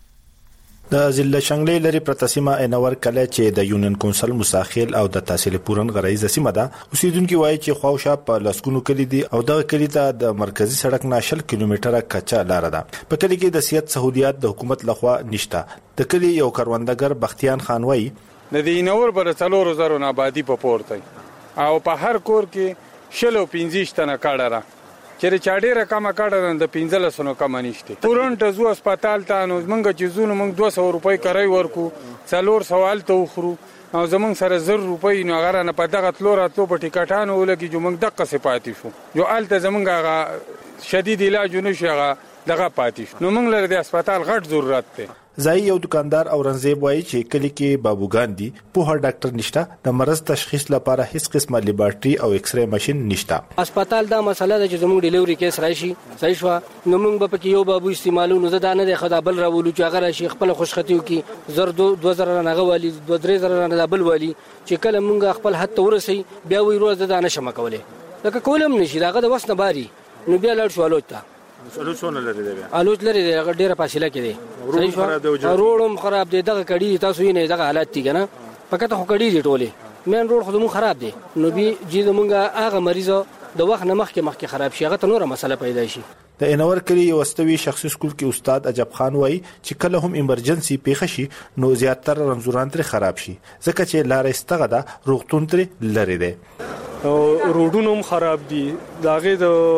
د ضلع شنګلې لري پرتسمه انور کله چې د یونین کونسل مساخیل او د تحصیل پورن غړایزه سیمه ده اوسیدونکو وایي چې خواوشا په لاسکونو کلی دي او دغه کلی ته د مرکزی سړک نه شل کیلومتره کچا لار ده. په کلی کې د صحت سہولیات د حکومت لخوا نشته. د کلی یو کاروندګر بختیان خان وایي د دې نور پر څلور زرو آبادی په پورته او په هر کور کې شلو پنځه تنه کاډه را چې چا ډیره کمه کاډه د پنځه سنو کم نشته. پورنټ زو هسپتال ته نو موږ چې زونه موږ دوه سوه روپۍ کرای ورکو څلور سوال ته وخرو او زمونږ سره زر روپۍ نو هغه نه په دغه تلو راتلو په ټیکټانو ولګي جو موږ دغه صفاتې شو جو آلته زمونږ هغه شدید علاج نشو هغه دغه پاتې شو. نو موږ لري د هسپتال غټ ضرورت دی. زای یو دکاندار اورنګزیب وایي چې کلی کې بابوګان دي په هر ډاکټر نشته. د مرض تشخیص لپاره هیڅ قسمه لیبارټري او ایکس ری ماشين نشته. هسپتال دا مسله ده چې زموږ ډیلیوري کیس راشي صحیح شو نو موږ به پکې یو بابو استعمالو نو زدا نه د خدا بل راولو چې هغه راشي خپل خوشخطیو کې زر دوه زره نه غوالي دوه درې زره نه بل والی چې کله موږ خپل حد ورسي بیا وی روز زدا نه شمه کوله لکه کولم نشي داغه د وسنه باري نو بیا لاړ شو الوت ته الوت څونه لري دی الوت لري دی ډیره فاصله کې دی صحیح شو روډم خراب دی دغه کړي تاسو یې نه دغه حالت دي کنه پکته خو کړي دی ټوله مین روډ خو مو خراب دی نو بي چې موږ هغه مریض د وخت نه مخکې مخکې خراب شي هغه ته نوره مسله پیدا شي. د انور کلی یو استوي شخصي سکول کې استاد عجب خان وایي چې کله هم ایمرجنسي پیښه شي نو زیاتره رنځوران تر خراب شي ځکه چې لارې استغه ده روغتون تر لری دی او روډونو هم خراب دي داغه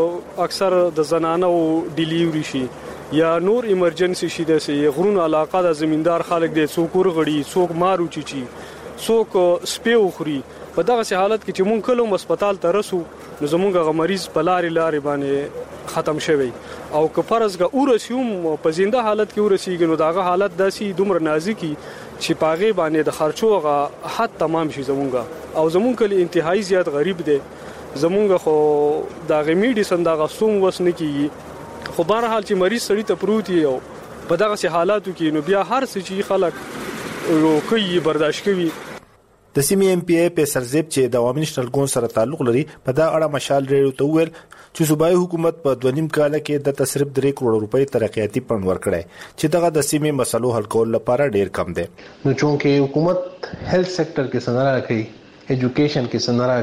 د اکثر د زنانو ډیلیوري شي یا نور ایمرجنسي شي د سي غرونو علاقه د زمیندار خلک دي څوک ورغړي څوک مارو چی چی څوک سپیو خوري. په دغه سي حالت کې چې مونږ کله هسپتال ته رسو نو زمونږ غ مریض په لارې لارې باندې ختم شوی او که فرض غ اورسیوم په زنده حالت کې ورسیږي نو دغه حالت داسي دومره نازکی چې پاغه باندې د خرچو غ حد تمام شي زمونږ او زمونږ کلی انتهایی زیات غریب دي زمونږ خو دغه میډیسن دغه سوم وسنه کیږي خو بهر حال چې مریض سړی ته پروت یو په دغه سي حالاتو کې نو بیا هر څه چې خلک روکي برداشت کوي. د سیمې ایم پی ای په سرزیب چې د عوامي نشنل ګوند سره تعلق لري په دا اړه مشال ریډیو ته ویل چې صوبایي حکومت په دوه نیم کال کې د تصرف درې کروڑ روپۍ ترقیاتي فند ورکړي چې دغه د سیمې مسلو حل کول لپاره ډیر کم دی. نو چونکه حکومت هیلث سېکټر کې سنرا کوي ایجوکیشن کې سنرا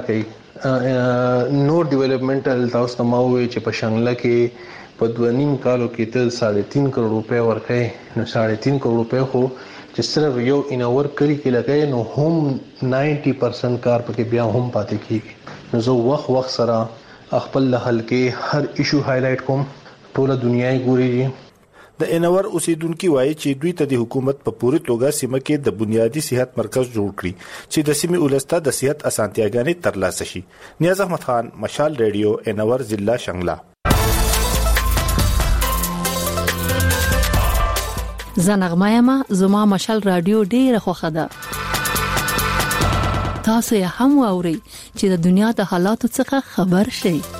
کوي نور ډیولپمنټل تاسو ته ماوي چې په شنګله کې په دوه نیم کالو کې ته ساڑھے تین کروڑ روپۍ ورکړي نو ساڑھے تین کروڑ روپۍ خو چې صرف یو انور کلی کې لګای نو هم نائنٹی پرسنٹ کار پکې بیا هم پاتې کیږي. نو زه وخت وخت سره خپل حل کې هر ایشو هایلایټ کوم ټول دنیاي ګوري. د انور اوسیدونکو وایي چې دوی ته د حکومت په پوره توګه سیمه کې د بنیادی صحت مرکز جوړ کړي چې د سیمې ولسته د صحت اسانتیاګانې ترلاسه شي. نیاز احمد خان، مشال ریډیو، انور ضلع شنگلا. زنغمایما زما مشال رادیو ډیره خوښه ده. تاسو یې هم واورئ چې د دنیا د حالاتو څخه خبر شئ.